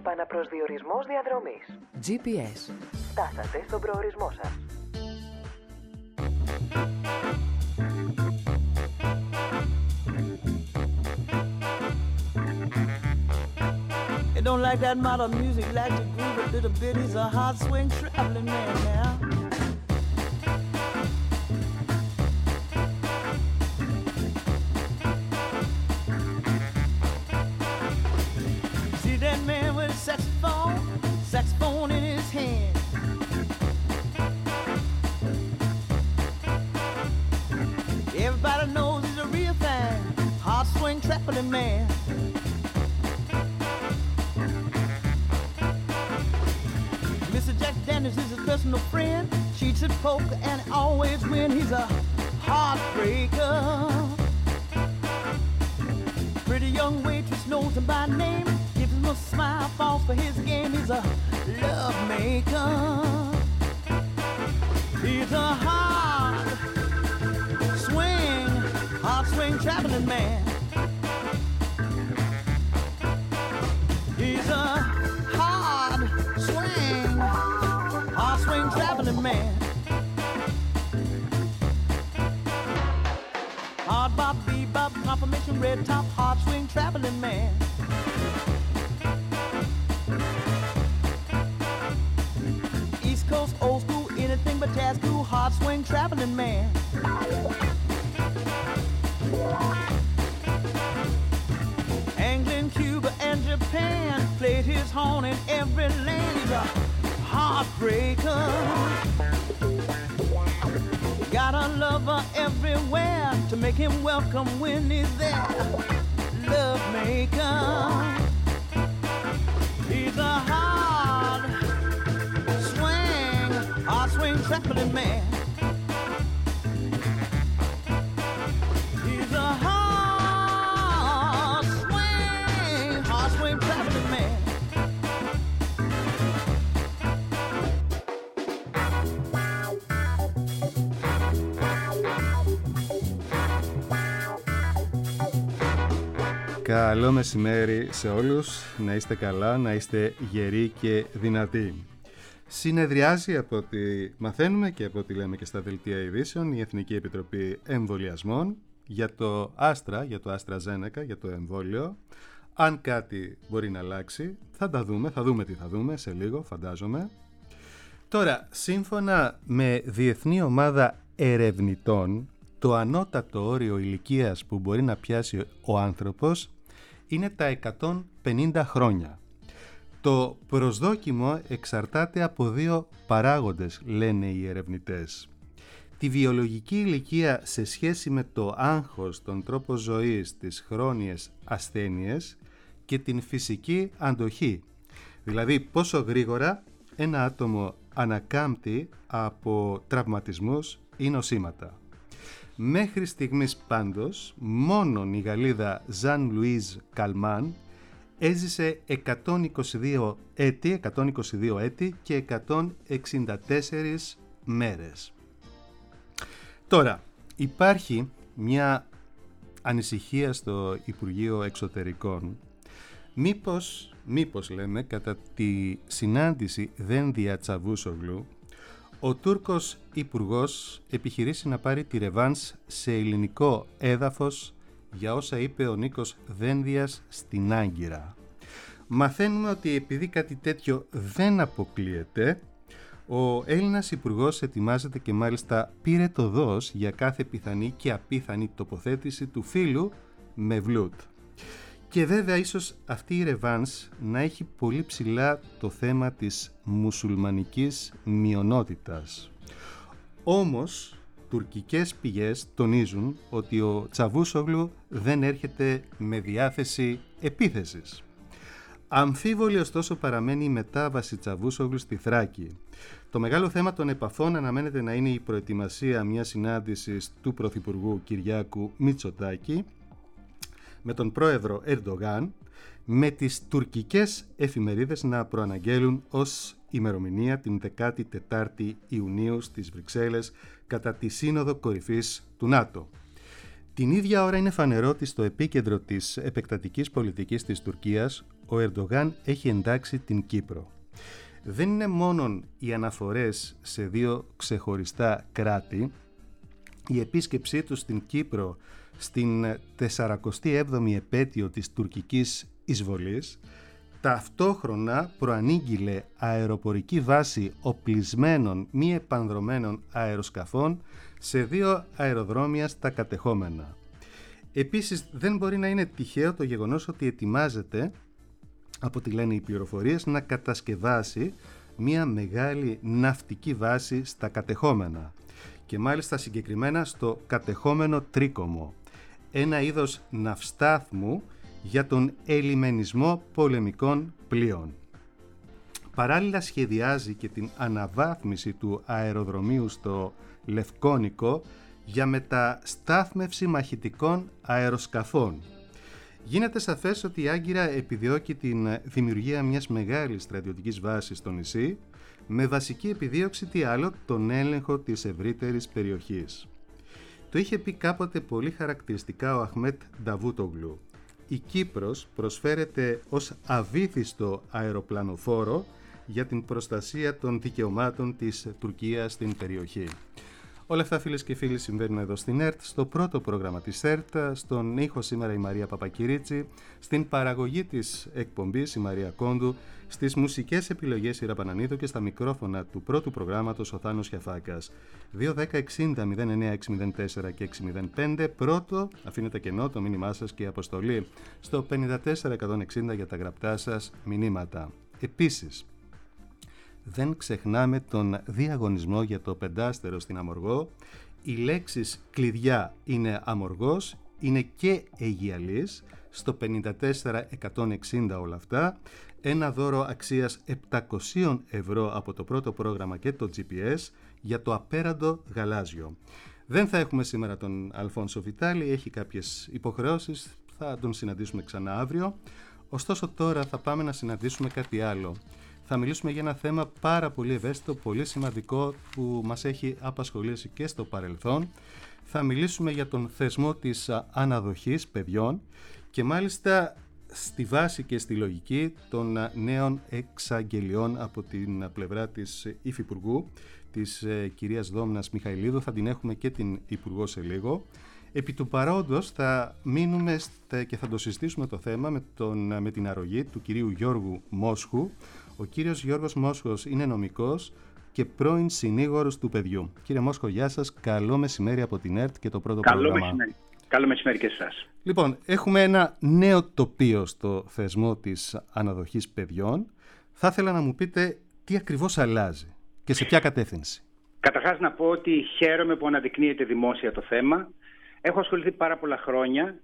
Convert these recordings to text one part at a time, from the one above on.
Επαναπροσδιορισμός διαδρομής. GPS. Φτάσατε στον προορισμό σας. It don't like that modern music, like to groove a little bit. He's a hard swing traveling man now. See that man with a saxophone in his hand. Everybody knows he's a real fan, hard swing traveling man. Jack Daniels is his personal friend. Cheats at poker and always win. He's a heartbreaker. Pretty young waitress knows him by name. Gives him a smile, falls for his game. He's a love maker. He's a hard swing traveling man. He's a swing traveling man. Hard bop, bebop, confirmation, red top, hard swing traveling man. East Coast, old school, anything but jazz cool, hard swing traveling man. England, Cuba, and Japan played his horn in every land. He's a heartbreaker. Got a lover everywhere to make him welcome when he's there. Love maker. He's a hard swing traveling man. He's a hard swing traveling man. Καλό μεσημέρι σε όλους, να είστε καλά, να είστε γεροί και δυνατοί. Συνεδριάζει από ό,τι μαθαίνουμε και από ό,τι λέμε και στα δελτία ειδήσεων η Εθνική Επιτροπή Εμβολιασμών για το Άστρα, για το AstraZeneca, για το εμβόλιο. Αν κάτι μπορεί να αλλάξει, θα δούμε τι θα δούμε σε λίγο, φαντάζομαι. Τώρα, σύμφωνα με διεθνή ομάδα ερευνητών, το ανώτατο όριο ηλικίας που μπορεί να πιάσει ο άνθρωπος είναι τα 150 χρόνια. Το προσδόκιμο εξαρτάται από δύο παράγοντες, λένε οι ερευνητές. Τη βιολογική ηλικία σε σχέση με το άγχος, τον τρόπο ζωής, τις χρόνιες ασθένειες και την φυσική αντοχή. Δηλαδή πόσο γρήγορα ένα άτομο ανακάμπτει από τραυματισμούς ή νοσήματα. Μέχρι στιγμής πάντως, μόνον η Γαλλίδα Ζαν Λουίζ Καλμάν έζησε 122 έτη και 164 μέρες. Τώρα, υπάρχει μια ανησυχία στο Υπουργείο Εξωτερικών. Μήπως λέμε, κατά τη συνάντηση Δένδια Τσαβούσογλου, ο Τούρκος Υπουργός επιχειρήσει να πάρει τη ρεβάνς σε ελληνικό έδαφος για όσα είπε ο Νίκος Δένδιας στην Άγκυρα. Μαθαίνουμε ότι επειδή κάτι τέτοιο δεν αποκλείεται, ο Έλληνας Υπουργός ετοιμάζεται και μάλιστα πήρε το δός για κάθε πιθανή και απίθανη τοποθέτηση του φίλου με βλούτ. Και βέβαια ίσως αυτή η ρεβάνς να έχει πολύ ψηλά το θέμα της μουσουλμανικής μειονότητας. Όμως, τουρκικές πηγές τονίζουν ότι ο Τσαβούσογλου δεν έρχεται με διάθεση επίθεσης. Αμφίβολη ωστόσο παραμένει η μετάβαση Τσαβούσογλου στη Θράκη. Το μεγάλο θέμα των επαφών αναμένεται να είναι η προετοιμασία μιας συνάντησης του Πρωθυπουργού Κυριάκου Μητσοτάκη με τον πρόεδρο Ερντογάν, με τις τουρκικές εφημερίδες να προαναγγέλουν ως ημερομηνία την 14η Ιουνίου στις Βρυξέλλες κατά τη Σύνοδο Κορυφής του ΝΑΤΟ. Την ίδια ώρα είναι φανερό ότι στο επίκεντρο της επεκτατικής πολιτικής της Τουρκίας ο Ερντογάν έχει εντάξει την Κύπρο. Δεν είναι μόνον οι αναφορές σε δύο ξεχωριστά κράτη, η επίσκεψή του στην Κύπρο στην 47η επέτειο της τουρκικής εισβολής, ταυτόχρονα προανήγγειλε αεροπορική βάση οπλισμένων μη επανδρωμένων αεροσκαφών σε δύο αεροδρόμια στα κατεχόμενα. Επίσης, δεν μπορεί να είναι τυχαίο το γεγονός ότι ετοιμάζεται, από ό,τι λένε οι πληροφορίες, να κατασκευάσει μια μεγάλη ναυτική βάση στα κατεχόμενα και μάλιστα συγκεκριμένα στο κατεχόμενο Τρίκομο, ένα είδος ναυστάθμου για τον ελιμενισμό πολεμικών πλοίων. Παράλληλα σχεδιάζει και την αναβάθμιση του αεροδρομίου στο Λευκόνικο για μεταστάθμευση μαχητικών αεροσκαφών. Γίνεται σαφές ότι η Άγκυρα επιδιώκει την δημιουργία μιας μεγάλης στρατιωτικής βάσης στο νησί, με βασική επιδίωξη τι άλλο, τον έλεγχο της ευρύτερης περιοχής. Το είχε πει κάποτε πολύ χαρακτηριστικά ο Αχμέτ Νταβούτογλου. Η Κύπρος προσφέρεται ως αβύθιστο αεροπλανοφόρο για την προστασία των δικαιωμάτων της Τουρκίας στην περιοχή. Όλα αυτά, φίλες και φίλοι, συμβαίνουν εδώ στην ΕΡΤ, στο πρώτο πρόγραμμα της ΕΡΤ, στον ήχο σήμερα η Μαρία Παπακυρίτσι, στην παραγωγή της εκπομπής η Μαρία Κόντου, στις μουσικές επιλογές η Ραπανανίδου και στα μικρόφωνα του πρώτου προγράμματος ο Θάνος Χιαφάκας. 2-10-60-09-604 και 605. Πρώτο, αφήνετε κενό το μήνυμά σας και αποστολή στο 54-160 για τα γραπτά σας μηνύματα. Επίσης, δεν ξεχνάμε τον διαγωνισμό για το πεντάστερο στην Αμοργό. Οι λέξεις κλειδιά είναι Αμοργός, είναι και Αιγιαλής, στο 54-160 όλα αυτά. Ένα δώρο αξίας 700 ευρώ από το πρώτο πρόγραμμα και το GPS για το απέραντο γαλάζιο. Δεν θα έχουμε σήμερα τον Αλφόνσο Βιτάλη, έχει κάποιες υποχρεώσεις, θα τον συναντήσουμε ξανά αύριο. Ωστόσο τώρα θα πάμε να συναντήσουμε κάτι άλλο. Θα μιλήσουμε για ένα θέμα πάρα πολύ ευαίσθητο, πολύ σημαντικό που μας έχει απασχολήσει και στο παρελθόν. Θα μιλήσουμε για τον θεσμό της αναδοχής παιδιών και μάλιστα στη βάση και στη λογική των νέων εξαγγελιών από την πλευρά της Υφυπουργού, της κυρίας Δόμνας Μιχαηλίδου. Θα την έχουμε και την Υπουργό σε λίγο. Επί του παρόντος θα μείνουμε και θα το συζητήσουμε το θέμα με την αρρωγή του κυρίου Γιώργου Μόσχου. Ο κύριος Γιώργος Μόσχος είναι νομικός και πρώην συνήγορος του παιδιού. Κύριε Μόσχο, γεια σας. Καλό μεσημέρι από την ΕΡΤ και το πρώτο πρόγραμμα. Μεσημέρι. Καλό μεσημέρι και εσάς. Λοιπόν, έχουμε ένα νέο τοπίο στο θεσμό της αναδοχής παιδιών. Θα ήθελα να μου πείτε τι ακριβώς αλλάζει και σε ποια κατεύθυνση. Καταρχάς να πω ότι χαίρομαι που αναδεικνύεται δημόσια το θέμα. Έχω ασχοληθεί πάρα πολλά χρόνια.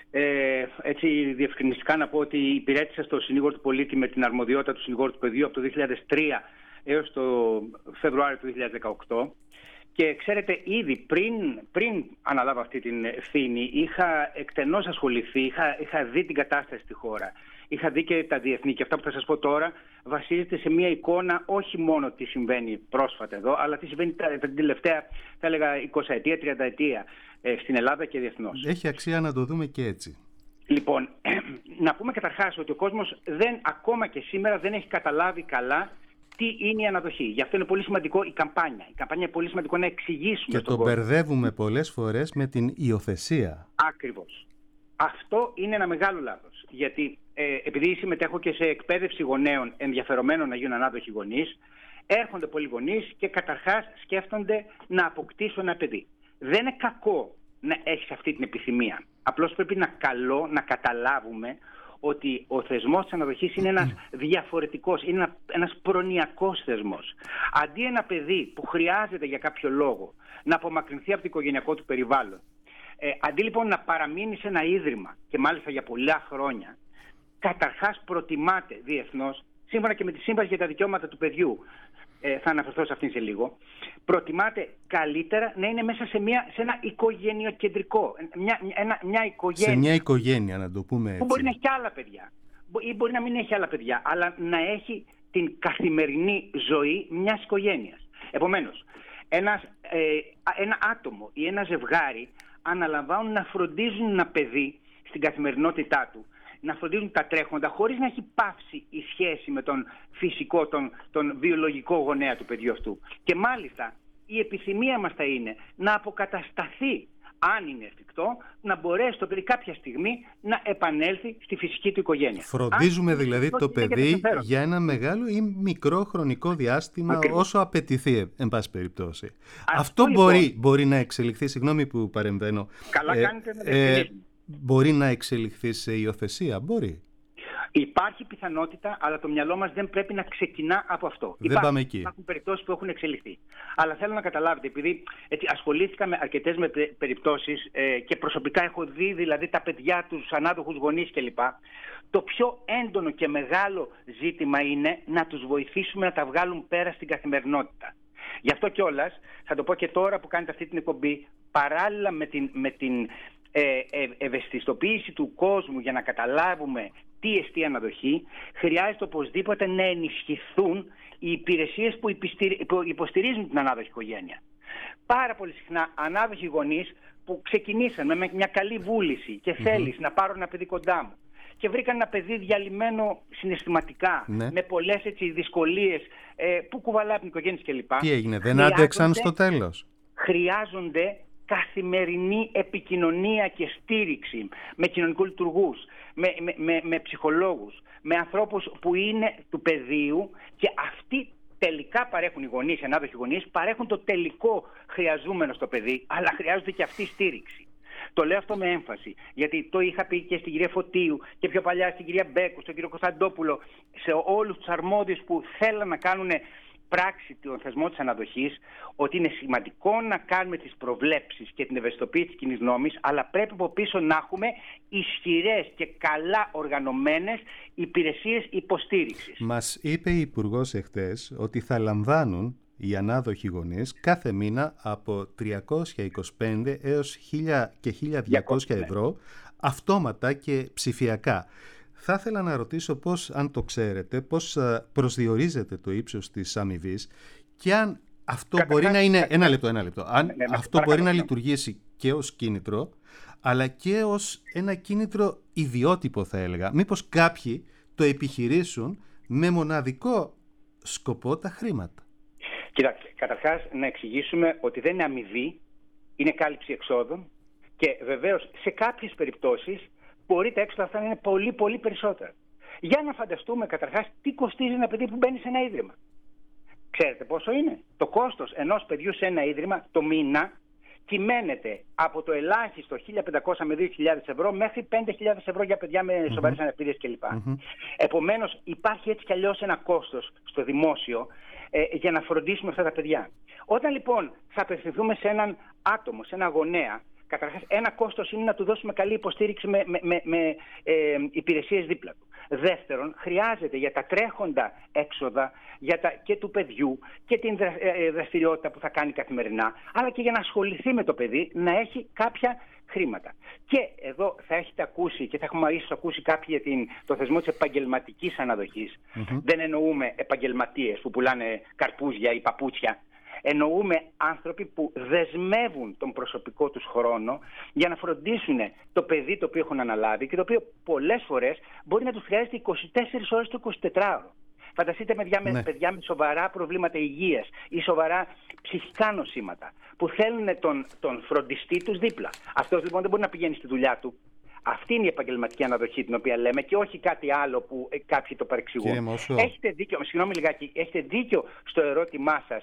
Έτσι διευκρινιστικά να πω ότι υπηρέτησα στο συνήγορο του πολίτη με την αρμοδιότητα του συνηγόρου του παιδιού από το 2003 έως το Φεβρουάριο του 2018 και ξέρετε ήδη πριν αναλάβω αυτή την ευθύνη είχα εκτενώς ασχοληθεί, είχα δει την κατάσταση στη χώρα, είχα δει και τα διεθνή και αυτά που θα σας πω τώρα βασίζεται σε μια εικόνα όχι μόνο τι συμβαίνει πρόσφατα εδώ αλλά τι συμβαίνει την τελευταία θα έλεγα 20ετία, 30ετία στην Ελλάδα και διεθνώς. Έχει αξία να το δούμε και έτσι. Λοιπόν, να πούμε καταρχάς ότι ο κόσμος ακόμα και σήμερα δεν έχει καταλάβει καλά τι είναι η αναδοχή. Γι' αυτό είναι πολύ σημαντικό η καμπάνια. Η καμπάνια είναι πολύ σημαντικό να εξηγήσουμε. Και το μπερδεύουμε πολλές φορές με την υιοθεσία. Ακριβώς. Αυτό είναι ένα μεγάλο λάθος. Γιατί επειδή συμμετέχω και σε εκπαίδευση γονέων ενδιαφερομένων να γίνουν ανάδοχοι γονείς, έρχονται πολλοί γονείς και καταρχάς σκέφτονται να αποκτήσουν ένα παιδί. Δεν είναι κακό να έχεις αυτή την επιθυμία. Απλώς πρέπει να καταλάβουμε ότι ο θεσμός της αναδοχής είναι ένας διαφορετικός, είναι ένας προνοιακός θεσμός. Αντί ένα παιδί που χρειάζεται για κάποιο λόγο να απομακρυνθεί από το οικογενειακό του περιβάλλον, αντί λοιπόν να παραμείνει σε ένα ίδρυμα και μάλιστα για πολλά χρόνια, καταρχάς προτιμάται διεθνώς, σύμφωνα και με τη Σύμβαση για τα Δικαιώματα του Παιδιού, θα αναφερθώ σε αυτήν σε λίγο, προτιμάται καλύτερα να είναι μέσα σε ένα οικογενειοκεντρικό, μια οικογένεια. Σε μια οικογένεια, να το πούμε έτσι. Που μπορεί να έχει και άλλα παιδιά ή μπορεί να μην έχει άλλα παιδιά, αλλά να έχει την καθημερινή ζωή μιας οικογένειας. Επομένως, ένα άτομο ή ένα ζευγάρι αναλαμβάνουν να φροντίζουν ένα παιδί στην καθημερινότητά του να φροντίζουν τα τρέχοντα χωρίς να έχει πάυσει η σχέση με τον φυσικό, τον βιολογικό γονέα του παιδιού αυτού. Και μάλιστα η επιθυμία μας θα είναι να αποκατασταθεί, αν είναι εφικτό, να μπορέσει το παιδί κάποια στιγμή να επανέλθει στη φυσική του οικογένεια. Φροντίζουμε δηλαδή το παιδί για ένα μεγάλο ή μικρό χρονικό διάστημα, ακριβώς, όσο απαιτηθεί, εν πάση περιπτώσει. Αυτό λοιπόν μπορεί να εξελιχθεί, συγγνώμη που παρεμβαίνω, καλά κάνετε να μπορεί να εξελιχθεί σε υιοθεσία, μπορεί. Υπάρχει πιθανότητα, αλλά το μυαλό μας δεν πρέπει να ξεκινά από αυτό. Υπάρχουν περιπτώσεις που έχουν εξελιχθεί. Αλλά θέλω να καταλάβετε, επειδή ασχολήθηκα με αρκετές περιπτώσεις και προσωπικά έχω δει δηλαδή τα παιδιά, τους ανάδοχους γονείς κλπ. Το πιο έντονο και μεγάλο ζήτημα είναι να τους βοηθήσουμε να τα βγάλουν πέρα στην καθημερινότητα. Γι' αυτό κιόλας, θα το πω και τώρα που κάνετε αυτή την εκπομπή, παράλληλα με την ευαισθητοποίηση του κόσμου για να καταλάβουμε τι εστί αναδοχή, χρειάζεται οπωσδήποτε να ενισχυθούν οι υπηρεσίες που υποστηρίζουν την ανάδοχη οικογένεια. Πάρα πολύ συχνά ανάδοχοι γονείς που ξεκινήσαν με μια καλή βούληση και θέληση να πάρουν ένα παιδί κοντά μου και βρήκαν ένα παιδί διαλυμένο συναισθηματικά, με πολλές δυσκολίες που κουβαλάει από την οικογένεια κλπ. Τι έγινε, δεν άντεξαν στο τέλος? Χρειάζονται καθημερινή επικοινωνία και στήριξη με κοινωνικούς λειτουργούς, με ψυχολόγους, με ανθρώπους που είναι του παιδείου, και αυτοί τελικά παρέχουν, οι γονείς, οι ανάδοχοι γονείς, παρέχουν το τελικό χρειαζόμενο στο παιδί, αλλά χρειάζονται και αυτή στήριξη. Το λέω αυτό με έμφαση, γιατί το είχα πει και στην κυρία Φωτίου και πιο παλιά στην κυρία Μπέκου, στον κύριο Κωνσταντόπουλο, σε όλους τους αρμόδιους που θέλαν να κάνουν πράξη τον θεσμό της αναδοχής, ότι είναι σημαντικό να κάνουμε τις προβλέψεις και την ευαισθητοποίηση της κοινής γνώμης, αλλά πρέπει από πίσω να έχουμε ισχυρές και καλά οργανωμένες υπηρεσίες υποστήριξης. Μας είπε η Υπουργός εχθές ότι θα λαμβάνουν οι ανάδοχοι γονείς κάθε μήνα από 325 έως 1.000 και 1.200 ευρώ, αυτόματα και ψηφιακά. Θα ήθελα να ρωτήσω πώς, αν το ξέρετε, πώς προσδιορίζεται το ύψος της αμοιβής και αν αυτό μπορεί να είναι... Ένα λεπτό. Αν αυτό μπορεί να λειτουργήσει και ως κίνητρο, αλλά και ως ένα κίνητρο ιδιότυπο, θα έλεγα. Μήπως κάποιοι το επιχειρήσουν με μοναδικό σκοπό τα χρήματα? Κοιτάξτε, καταρχάς να εξηγήσουμε ότι δεν είναι αμοιβή, είναι κάλυψη εξόδων, και βεβαίως σε κάποιες περιπτώσεις μπορεί τα έξοδα αυτά να είναι πολύ πολύ περισσότερα. Για να φανταστούμε καταρχάς τι κοστίζει ένα παιδί που μπαίνει σε ένα ίδρυμα. Ξέρετε πόσο είναι? Το κόστος ενός παιδιού σε ένα ίδρυμα το μήνα κυμαίνεται από το ελάχιστο 1.500 με 2.000 ευρώ μέχρι 5.000 ευρώ για παιδιά με σοβαρές αναπηρίες κλπ. Επομένως υπάρχει έτσι κι αλλιώς ένα κόστος στο δημόσιο για να φροντίσουμε αυτά τα παιδιά. Όταν λοιπόν θα απευθυνθούμε σε έναν άτομο, σε ένα γονέα, καταρχάς ένα κόστος είναι να του δώσουμε καλή υποστήριξη με υπηρεσίες δίπλα του. Δεύτερον, χρειάζεται για τα τρέχοντα έξοδα και του παιδιού και την δραστηριότητα που θα κάνει καθημερινά, αλλά και για να ασχοληθεί με το παιδί, να έχει κάποια χρήματα. Και εδώ θα έχετε ακούσει και θα έχουμε ίσως ακούσει κάποιοι για το θεσμό της επαγγελματικής αναδοχής. Δεν εννοούμε επαγγελματίες που πουλάνε καρπούζια ή παπούτσια. Εννοούμε άνθρωποι που δεσμεύουν τον προσωπικό τους χρόνο για να φροντίσουν το παιδί το οποίο έχουν αναλάβει και το οποίο πολλές φορές μπορεί να τους χρειάζεται 24 ώρες το 24ωρο. Φανταστείτε παιδιά με σοβαρά προβλήματα υγείας ή σοβαρά ψυχικά νοσήματα που θέλουν τον φροντιστή τους δίπλα. Αυτός λοιπόν δεν μπορεί να πηγαίνει στη δουλειά του. Αυτή είναι η επαγγελματική αναδοχή την οποία λέμε και όχι κάτι άλλο που κάποιοι το παρεξηγούν. Έχετε δίκιο, συγγνώμη λιγάκι, έχετε δίκιο στο ερώτημά σας.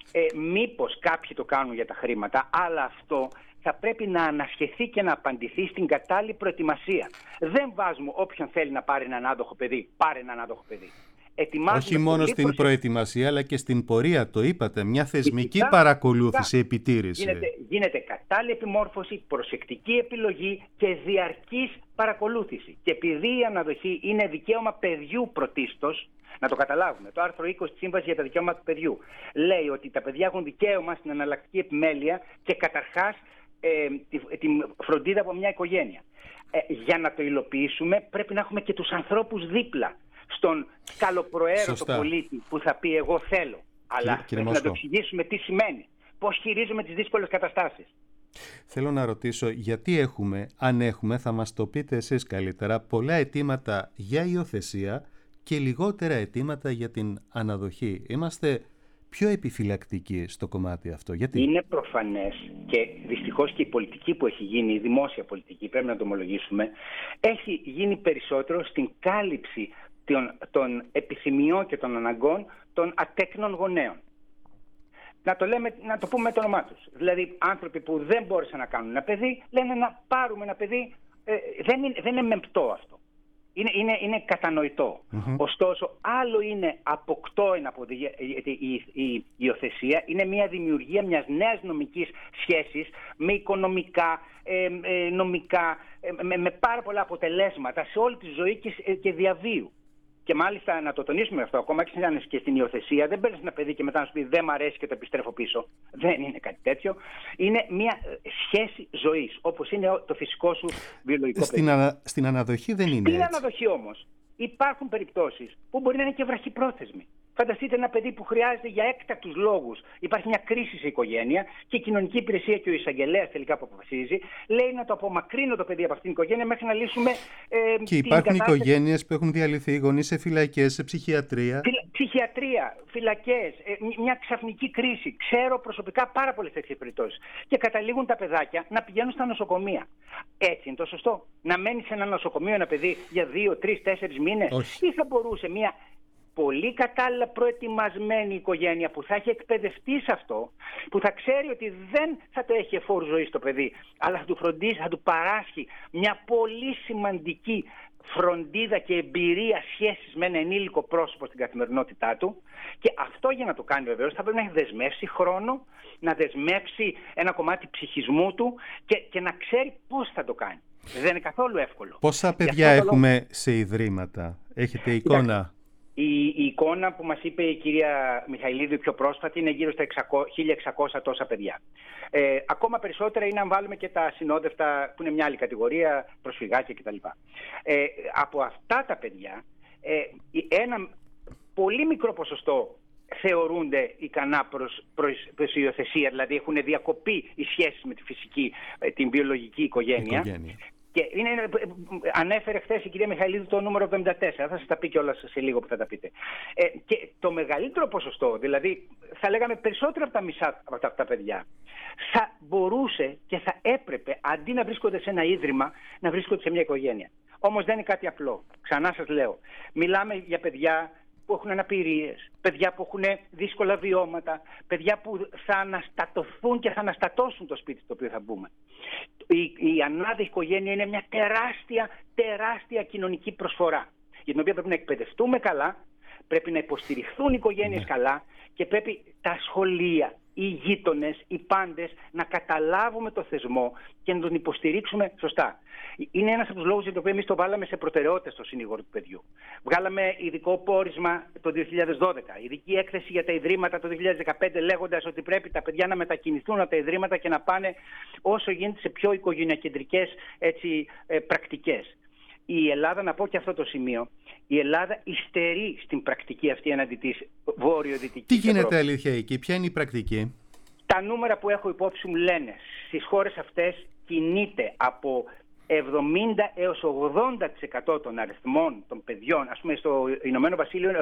Μήπως κάποιοι το κάνουν για τα χρήματα, αλλά αυτό θα πρέπει να ανασχεθεί και να απαντηθεί στην κατάλληλη προετοιμασία. Δεν βάζουμε όποιον θέλει να πάρει ένα ανάδοχο παιδί, πάρε ένα ανάδοχο παιδί. Όχι μόνο στην προετοιμασία, αλλά και στην πορεία, το είπατε, μια θεσμική παρακολούθηση, επιτήρηση. Γίνεται κατάλληλη επιμόρφωση, προσεκτική επιλογή και διαρκής παρακολούθηση. Και επειδή η αναδοχή είναι δικαίωμα παιδιού πρωτίστως, να το καταλάβουμε, το άρθρο 20 της Σύμβασης για τα Δικαιώματα του Παιδιού λέει ότι τα παιδιά έχουν δικαίωμα στην εναλλακτική επιμέλεια και καταρχάς τη φροντίδα από μια οικογένεια. Για να το υλοποιήσουμε πρέπει να έχουμε και τους ανθρώπους δίπλα στον καλοπροαίρετο πολίτη που θα πει εγώ θέλω. Αλλά πρέπει να το εξηγήσουμε τι σημαίνει. Πώς χειρίζουμε τις δύσκολες καταστάσεις. Θέλω να ρωτήσω γιατί έχουμε, αν έχουμε, θα μας το πείτε εσείς καλύτερα, πολλά αιτήματα για υιοθεσία και λιγότερα αιτήματα για την αναδοχή. Είμαστε πιο επιφυλακτικοί στο κομμάτι αυτό. Γιατί? Είναι προφανές και δυστυχώς και η πολιτική που έχει γίνει, η δημόσια πολιτική, πρέπει να το ομολογήσουμε, έχει γίνει περισσότερο στην κάλυψη των επιθυμιών και των αναγκών των ατέκνων γονέων. Να το πούμε με το όνομά τους. Δηλαδή, άνθρωποι που δεν μπόρεσαν να κάνουν ένα παιδί, λένε να πάρουμε ένα παιδί. Δεν είναι μεμπτό αυτό. Είναι κατανοητό. Ωστόσο, άλλο είναι αποκτώ η υιοθεσία, είναι μια δημιουργία μιας νέας νομικής σχέσης με οικονομικά, νομικά, με πάρα πολλά αποτελέσματα σε όλη τη ζωή και διαβίου. Και μάλιστα να το τονίσουμε αυτό, ακόμα και στην υιοθεσία, δεν παίρνει ένα παιδί και μετά να σου πει δεν μ' αρέσει και το επιστρέφω πίσω. Δεν είναι κάτι τέτοιο. Είναι μια σχέση ζωής, όπως είναι το φυσικό σου βιολογικό παιδί. Στην αναδοχή δεν είναι. Στην αναδοχή όμως υπάρχουν περιπτώσεις που μπορεί να είναι και βραχυπρόθεσμοι. Φανταστείτε ένα παιδί που χρειάζεται για έκτακτους λόγους. Υπάρχει μια κρίση σε οικογένεια και η κοινωνική υπηρεσία και ο εισαγγελέας τελικά που αποφασίζει λέει να το απομακρύνω το παιδί από αυτήν την οικογένεια μέχρι να λύσουμε. Και υπάρχουν οικογένειες που έχουν διαλυθεί, γονείς σε φυλακές, σε ψυχιατρία. Ψυχιατρία, φυλακές, μια ξαφνική κρίση. Ξέρω προσωπικά πάρα πολλές τέτοιες περιπτώσεις. Και καταλήγουν τα παιδάκια να πηγαίνουν στα νοσοκομεία. Έτσι είναι το σωστό? Να μένει σε ένα νοσοκομείο ένα παιδί για 2, 3, 4 μήνες? Ή θα μπορούσε μια πολύ κατάλληλα προετοιμασμένη οικογένεια που θα έχει εκπαιδευτεί σε αυτό, που θα ξέρει ότι δεν θα το έχει εφόρου ζωή στο παιδί, αλλά θα του φροντίσει, θα του παράσχει μια πολύ σημαντική φροντίδα και εμπειρία σχέσης με ένα ενήλικο πρόσωπο στην καθημερινότητά του. Και αυτό για να το κάνει βεβαίως θα πρέπει να έχει δεσμεύσει χρόνο, να δεσμεύσει ένα κομμάτι ψυχισμού του και να ξέρει πώς θα το κάνει. Δεν είναι καθόλου εύκολο. Πόσα παιδιά έχουμε σε ιδρύματα? Έχετε εικόνα? Η εικόνα που μας είπε η κυρία Μιχαηλίδου πιο πρόσφατη είναι γύρω στα 1.600 τόσα παιδιά. Ακόμα περισσότερα είναι αν βάλουμε και τα συνόδευτα που είναι μια άλλη κατηγορία, προσφυγάκια κτλ. Από αυτά τα παιδιά ένα πολύ μικρό ποσοστό θεωρούνται ικανά προς υιοθεσία, δηλαδή έχουν διακοπεί οι σχέσεις με τη φυσική, την βιολογική οικογένεια. Και ανέφερε χθες η κυρία Μιχαηλίδου το νούμερο 74, θα σας τα πει κιόλας σε λίγο που θα τα πείτε. Και το μεγαλύτερο ποσοστό, δηλαδή θα λέγαμε περισσότερο από τα μισά από αυτά τα παιδιά, θα μπορούσε και θα έπρεπε αντί να βρίσκονται σε ένα ίδρυμα, να βρίσκονται σε μια οικογένεια. Όμως δεν είναι κάτι απλό. Ξανά σας λέω, μιλάμε για παιδιά που έχουν αναπηρίες, παιδιά που έχουν δύσκολα βιώματα, παιδιά που θα αναστατωθούν και θα αναστατώσουν το σπίτι στο οποίο θα μπούμε. Η ανάδοχη οικογένεια είναι μια τεράστια κοινωνική προσφορά, για την οποία πρέπει να εκπαιδευτούμε καλά, πρέπει να υποστηριχθούν οι οικογένειες καλά και πρέπει τα σχολεία, οι γείτονες, οι πάντες να καταλάβουμε το θεσμό και να τον υποστηρίξουμε σωστά. Είναι ένας από τους λόγους για τον οποίο εμείς το βάλαμε σε προτεραιότητα στο συνήγορο του παιδιού. Βγάλαμε ειδικό πόρισμα το 2012, ειδική έκθεση για τα ιδρύματα το 2015, λέγοντας ότι πρέπει τα παιδιά να μετακινηθούν από τα ιδρύματα και να πάνε όσο γίνεται σε πιο οικογενειακεντρικές πρακτικές. Η Ελλάδα, να πω και αυτό το σημείο, η Ελλάδα υστερεί στην πρακτική αυτή εναντί της βόρειο-δυτικής. Τι γίνεται αλήθεια εκεί, ποια είναι η πρακτική? Τα νούμερα που έχω υπόψη μου λένε στις χώρες αυτές κινείται από 70 έως 80% των αριθμών των παιδιών. Ας πούμε στο Ηνωμένο Βασίλειο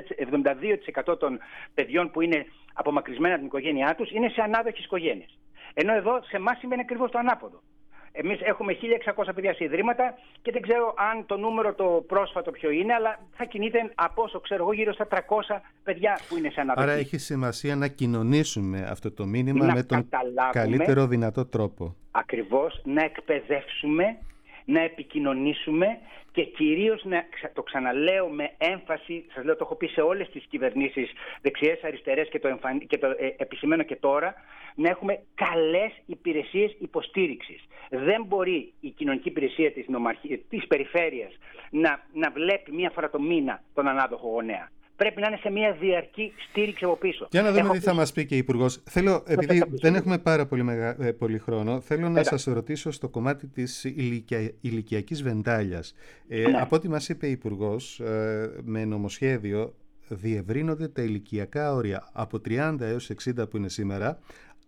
72% των παιδιών που είναι απομακρυσμένα από την οικογένειά τους είναι σε ανάδοχες οικογένειες. Ενώ εδώ σε εμάς σημαίνει ακριβώς το ανάποδο. Εμείς έχουμε 1.600 παιδιά σε ιδρύματα και δεν ξέρω αν το νούμερο το πρόσφατο ποιο είναι, αλλά θα κινείται από όσο ξέρω εγώ γύρω στα 300 παιδιά που είναι σε ανάδοχη. Άρα έχει σημασία να κοινωνήσουμε αυτό το μήνυμα με τον καλύτερο δυνατό τρόπο. Ακριβώς, να εκπαιδεύσουμε, να επικοινωνήσουμε και κυρίως, το ξαναλέω με έμφαση, σας λέω το έχω πει σε όλες τις κυβερνήσεις δεξιές, αριστερές και το επισημαίνω και τώρα, να έχουμε καλές υπηρεσίες υποστήριξης. Δεν μπορεί η κοινωνική υπηρεσία της περιφέρειας να βλέπει μία φορά το μήνα τον ανάδοχο γονέα. Πρέπει να είναι σε μια διαρκή στήριξη από πίσω. Για να δούμε τι θα μας πει και η Υπουργός. Επειδή δεν έχουμε πάρα πολύ χρόνο, θέλω να σας ρωτήσω στο κομμάτι της ηλικιακής βεντάλιας. Από ό,τι μας είπε η Υπουργός, με νομοσχέδιο διευρύνονται τα ηλικιακά όρια από 30 έως 60 που είναι σήμερα,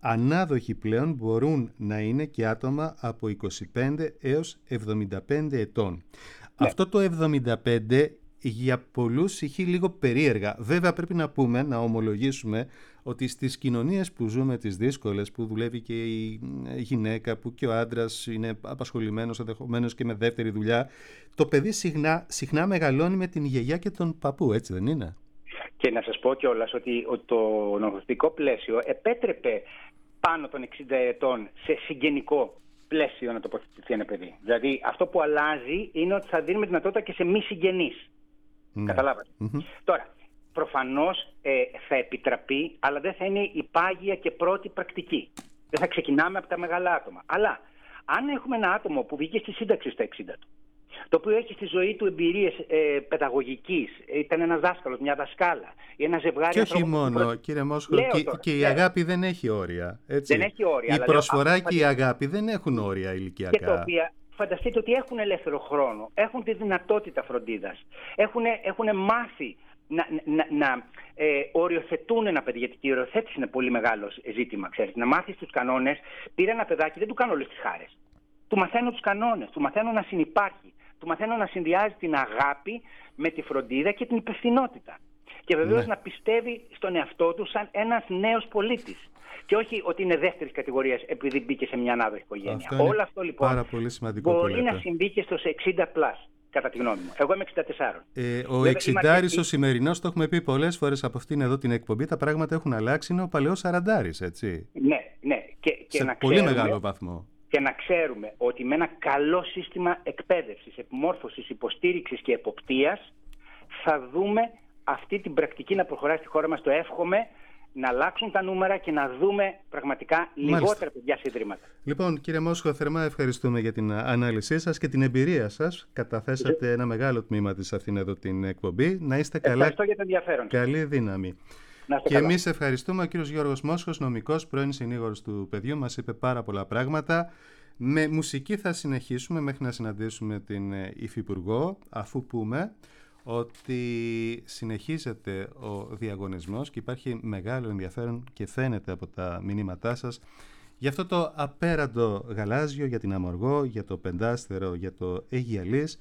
ανάδοχοι πλέον μπορούν να είναι και άτομα από 25 έως 75 ετών. Ναι. Αυτό το 75 για πολλούς ηχεί λίγο περίεργα. Βέβαια πρέπει να πούμε, να ομολογήσουμε ότι στις κοινωνίες που ζούμε, τις δύσκολες, που δουλεύει και η γυναίκα, που και ο άντρας είναι απασχολημένος ενδεχομένως και με δεύτερη δουλειά, το παιδί συχνά μεγαλώνει με την γιαγιά και τον παππού, έτσι δεν είναι? Και να σας πω κιόλας ότι το νομοθετικό πλαίσιο επέτρεπε πάνω των 60 ετών σε συγγενικό πλαίσιο να τοποθετηθεί ένα παιδί. Δηλαδή αυτό που αλλάζει είναι ότι θα δίνουμε δυνατότητα και σε μη συγγενείς. Καταλάβατε. Τώρα, προφανώς θα επιτραπεί, αλλά δεν θα είναι η πάγια και πρώτη πρακτική. Δεν θα ξεκινάμε από τα μεγάλα άτομα. Αλλά αν έχουμε ένα άτομο που βγήκε στη σύνταξη στα 60 του, το οποίο έχει στη ζωή του εμπειρίες παιδαγωγικής, ήταν ένας δάσκαλος, μια δασκάλα ή ένα ζευγάρι. Και όχι μόνο, κύριε Μόσχο, και η αγάπη δεν έχει όρια. Έτσι. Δεν έχει όρια. Η προσφορά και η αγάπη δεν έχουν όρια ηλικιακά. Και τα οποία φανταστείτε ότι έχουν ελεύθερο χρόνο, έχουν τη δυνατότητα φροντίδας, έχουν μάθει να οριοθετούν ένα παιδί, γιατί η οριοθέτηση είναι πολύ μεγάλο ζήτημα, ξέρετε. Να μάθεις τους κανόνες. Πήρα ένα παιδάκι, δεν του κάνω όλες τις χάρες. Του μαθαίνω τους κανόνες, του μαθαίνω να συνυπάρχει, του μαθαίνω να συνδυάζει την αγάπη με τη φροντίδα και την υπευθυνότητα. Και βεβαίως να πιστεύει στον εαυτό του σαν ένας νέος πολίτης. Και όχι ότι είναι δεύτερης κατηγορίας επειδή μπήκε σε μια ανάδοχη οικογένεια. Όλο αυτό λοιπόν πάρα πολύ σημαντικό μπορεί να συμβεί και στους 60+. Κατά τη γνώμη μου. Εγώ είμαι 64. Ο 60άρης ο σημερινός, το έχουμε πει πολλές φορές από αυτήν εδώ την εκπομπή, τα πράγματα έχουν αλλάξει, είναι ο παλαιός 40άρης, έτσι. Ναι. Και σε να πολύ ξέρουμε, μεγάλο βαθμό. Και να ξέρουμε ότι με ένα καλό σύστημα εκπαίδευσης, επιμόρφωσης, υποστήριξης και εποπτείας θα δούμε αυτή την πρακτική να προχωράει στη χώρα μας. Το εύχομαι, να αλλάξουν τα νούμερα και να δούμε πραγματικά λιγότερα παιδιά σε ιδρύματα. Λοιπόν, κύριε Μόσχο, θερμά ευχαριστούμε για την ανάλυση σας και την εμπειρία σας. Καταθέσατε ένα μεγάλο τμήμα της αυτήν εδώ την εκπομπή. Να είστε καλά. Ευχαριστώ για το ενδιαφέρον. Καλή δύναμη. Και εμείς ευχαριστούμε. Ο κύριος Γιώργος Μόσχος, νομικός, πρώην συνήγορος του παιδιού, μας είπε πάρα πολλά πράγματα. Με μουσική θα συνεχίσουμε μέχρι να συναντήσουμε την Υφυπουργό, αφού πούμε ότι συνεχίζεται ο διαγωνισμός και υπάρχει μεγάλο ενδιαφέρον και φαίνεται από τα μηνύματά σας για αυτό το απέραντο γαλάζιο, για την Αμοργό, για το πεντάστερο, για το Αιγιαλής.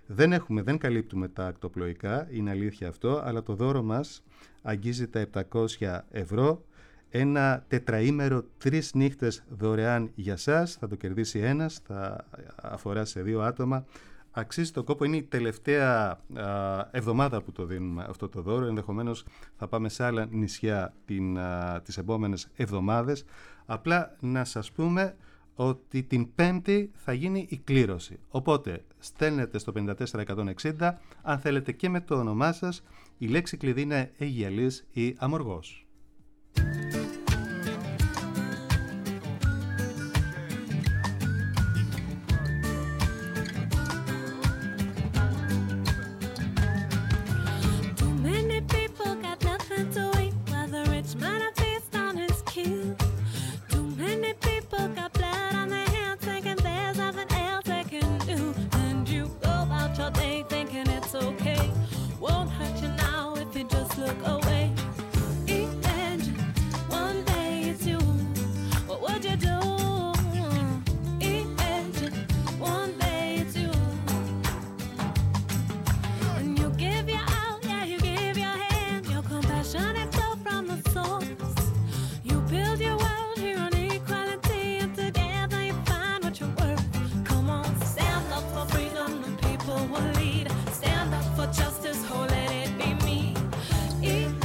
Δεν καλύπτουμε τα ακτοπλοϊκά, είναι αλήθεια αυτό, αλλά το δώρο μας αγγίζει τα 700 ευρώ. Ένα τετραήμερο 3 νύχτες δωρεάν για σας, θα το κερδίσει ένας, θα αφορά σε 2 άτομα. Αξίζει το κόπο, είναι η τελευταία εβδομάδα που το δίνουμε αυτό το δώρο. Ενδεχομένως θα πάμε σε άλλα νησιά τις επόμενες εβδομάδες. Απλά να σας πούμε ότι την Πέμπτη θα γίνει η κλήρωση. Οπότε στέλνετε στο 54160 αν θέλετε και με το όνομά σας. Η λέξη κλειδί είναι Αιγιαλής ή Αμοργός. Justice, oh let it be me.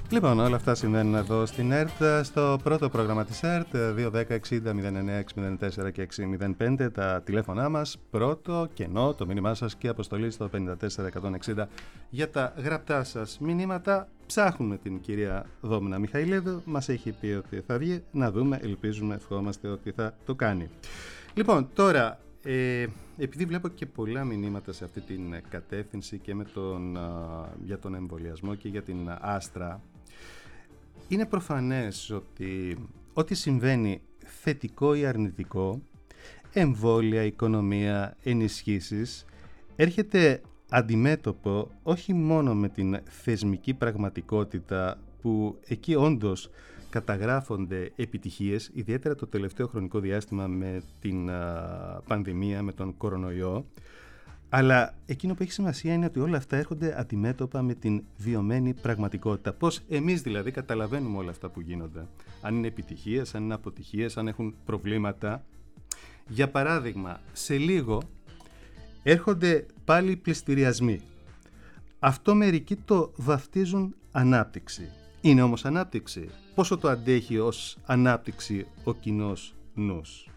Λοιπόν, όλα αυτά συμβαίνουν εδώ στην ΕΡΤ, στο πρώτο πρόγραμμα της ΕΡΤ, 210-60-09-604 και 605, τα τηλέφωνά μας, πρώτο, κενό, το μήνυμά σας και αποστολή στο 54-160 για τα γραπτά σας μηνύματα. Ψάχνουμε την κυρία Δόμνα Μιχαηλίδου, μας έχει πει ότι θα βγει, να δούμε, ελπίζουμε, ευχόμαστε ότι θα το κάνει. Λοιπόν, τώρα, επειδή βλέπω και πολλά μηνύματα σε αυτή την κατεύθυνση και για τον εμβολιασμό και για την Άστρα, είναι προφανές ότι ό,τι συμβαίνει θετικό ή αρνητικό, εμβόλια, οικονομία, ενισχύσεις, έρχεται αντιμέτωπο όχι μόνο με την θεσμική πραγματικότητα που εκεί όντως καταγράφονται επιτυχίες, ιδιαίτερα το τελευταίο χρονικό διάστημα με την πανδημία, με τον κορονοϊό, αλλά εκείνο που έχει σημασία είναι ότι όλα αυτά έρχονται αντιμέτωπα με την βιωμένη πραγματικότητα. Πώς εμείς δηλαδή καταλαβαίνουμε όλα αυτά που γίνονται. Αν είναι επιτυχίες, αν είναι αποτυχίες, αν έχουν προβλήματα. Για παράδειγμα, σε λίγο έρχονται πάλι πληστηριασμοί. Αυτό μερικοί το βαφτίζουν ανάπτυξη. Είναι όμως ανάπτυξη? Πόσο το αντέχει ως ανάπτυξη ο κοινός νους?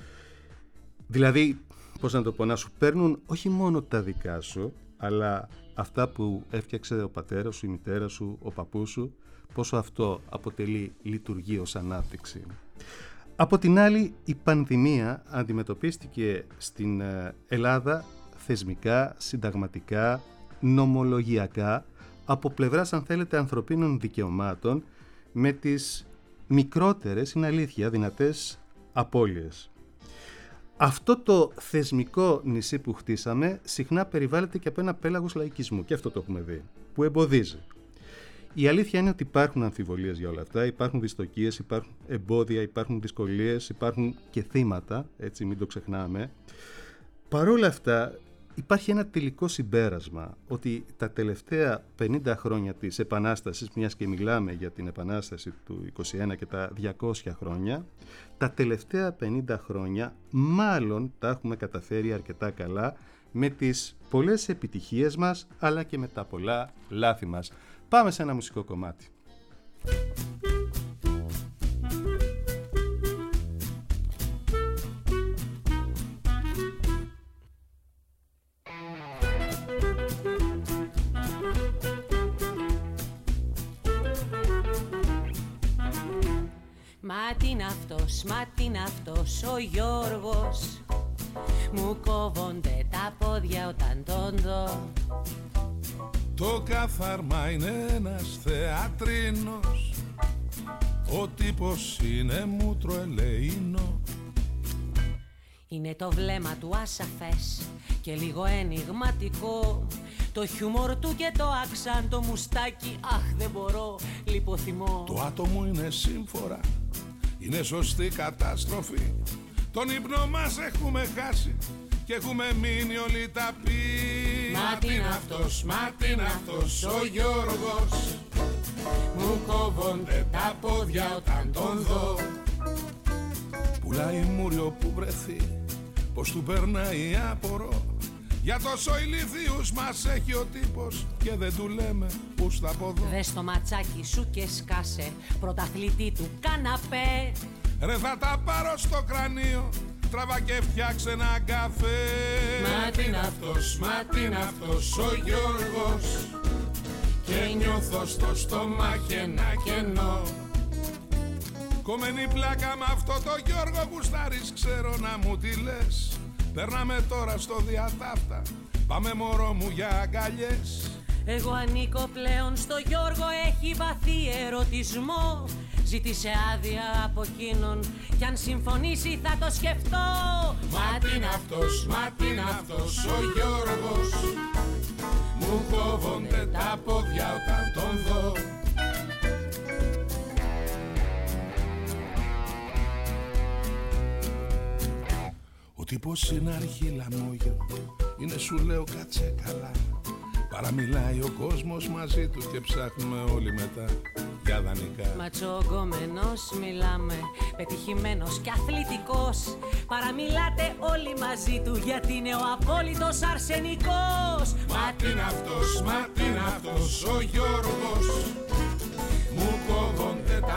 Δηλαδή, πώς να το πω, να σου παίρνουν όχι μόνο τα δικά σου, αλλά αυτά που έφτιαξε ο πατέρας σου, η μητέρα σου, ο παππούς σου, πόσο αυτό αποτελεί λειτουργεί ως ανάπτυξη. Από την άλλη, η πανδημία αντιμετωπίστηκε στην Ελλάδα θεσμικά, συνταγματικά, νομολογιακά, από πλευράς, αν θέλετε, ανθρωπίνων δικαιωμάτων, με τις μικρότερες, είναι αλήθεια, δυνατές απώλειες. Αυτό το θεσμικό νησί που χτίσαμε συχνά περιβάλλεται και από ένα πέλαγος λαϊκισμού, και αυτό το έχουμε δει, που εμποδίζει. Η αλήθεια είναι ότι υπάρχουν αμφιβολίες για όλα αυτά, υπάρχουν δυστοκίες, υπάρχουν εμπόδια, υπάρχουν δυσκολίες, υπάρχουν και θύματα, έτσι μην το ξεχνάμε. Παρόλα αυτά, υπάρχει ένα τελικό συμπέρασμα ότι τα τελευταία 50 χρόνια της Επανάστασης, μιας και μιλάμε για την Επανάσταση του 21 και τα 200 χρόνια, τα τελευταία 50 χρόνια μάλλον τα έχουμε καταφέρει αρκετά καλά, με τις πολλές επιτυχίες μας αλλά και με τα πολλά λάθη μας. Πάμε σε ένα μουσικό κομμάτι. Μα τι είναι αυτός ο Γιώργος, μου κόβονται τα πόδια όταν τον δω. Το καθάρμα είναι ένας θεατρίνος, ο τύπος είναι μούτρο ελεήνο. Είναι το βλέμμα του ασαφές και λίγο ενιγματικό, το χιούμορ του και το άξαν, το μουστάκι, αχ δεν μπορώ, λιποθυμώ. Το άτομο είναι σύμφορα, είναι σωστή καταστροφή. Τον ύπνο μας έχουμε χάσει και έχουμε μείνει όλοι ταπεί. Μα τι είναι αυτός ο Γιώργος, μου κόβονται τα πόδια όταν τον δω. Πουλάει μούριο που βρεθεί, πως του περνάει απορώ. Για τόσο ηλίθιους μας έχει ο τύπος και δεν του λέμε που στα ποδό. Δες το ματσάκι σου και σκάσε, πρωταθλητή του καναπέ. Ρε θα τα πάρω στο κρανίο, τραβά και φτιάξε ένα καφέ. Μα τι είναι αυτός ο Γιώργος, και νιώθω στο στομάχι ένα κενό. Κομμένη πλάκα με αυτό το Γιώργο γουστάρεις, ξέρω να μου τι λες. Περνάμε τώρα στο διατάφτα, πάμε μωρό μου για αγκαλιές. Εγώ ανήκω πλέον στο Γιώργο, έχει βαθύ ερωτισμό. Ζήτησε άδεια από εκείνον κι αν συμφωνήσει θα το σκεφτώ. Μα τι είναι αυτός ο Γιώργος, μου κόβονται τα πόδια όταν τον δω. Ο τύπος είναι αρχή λαμόγιο, είναι σου λέω κάτσε καλά. Παραμιλάει ο κόσμος μαζί του και ψάχνουμε όλοι μετά για δανεικά. Ματσογκόμενος μιλάμε, πετυχημένος και αθλητικός. Παραμιλάτε όλοι μαζί του γιατί είναι ο απόλυτος αρσενικός. Μα τι είναι αυτός ο Γιώργος,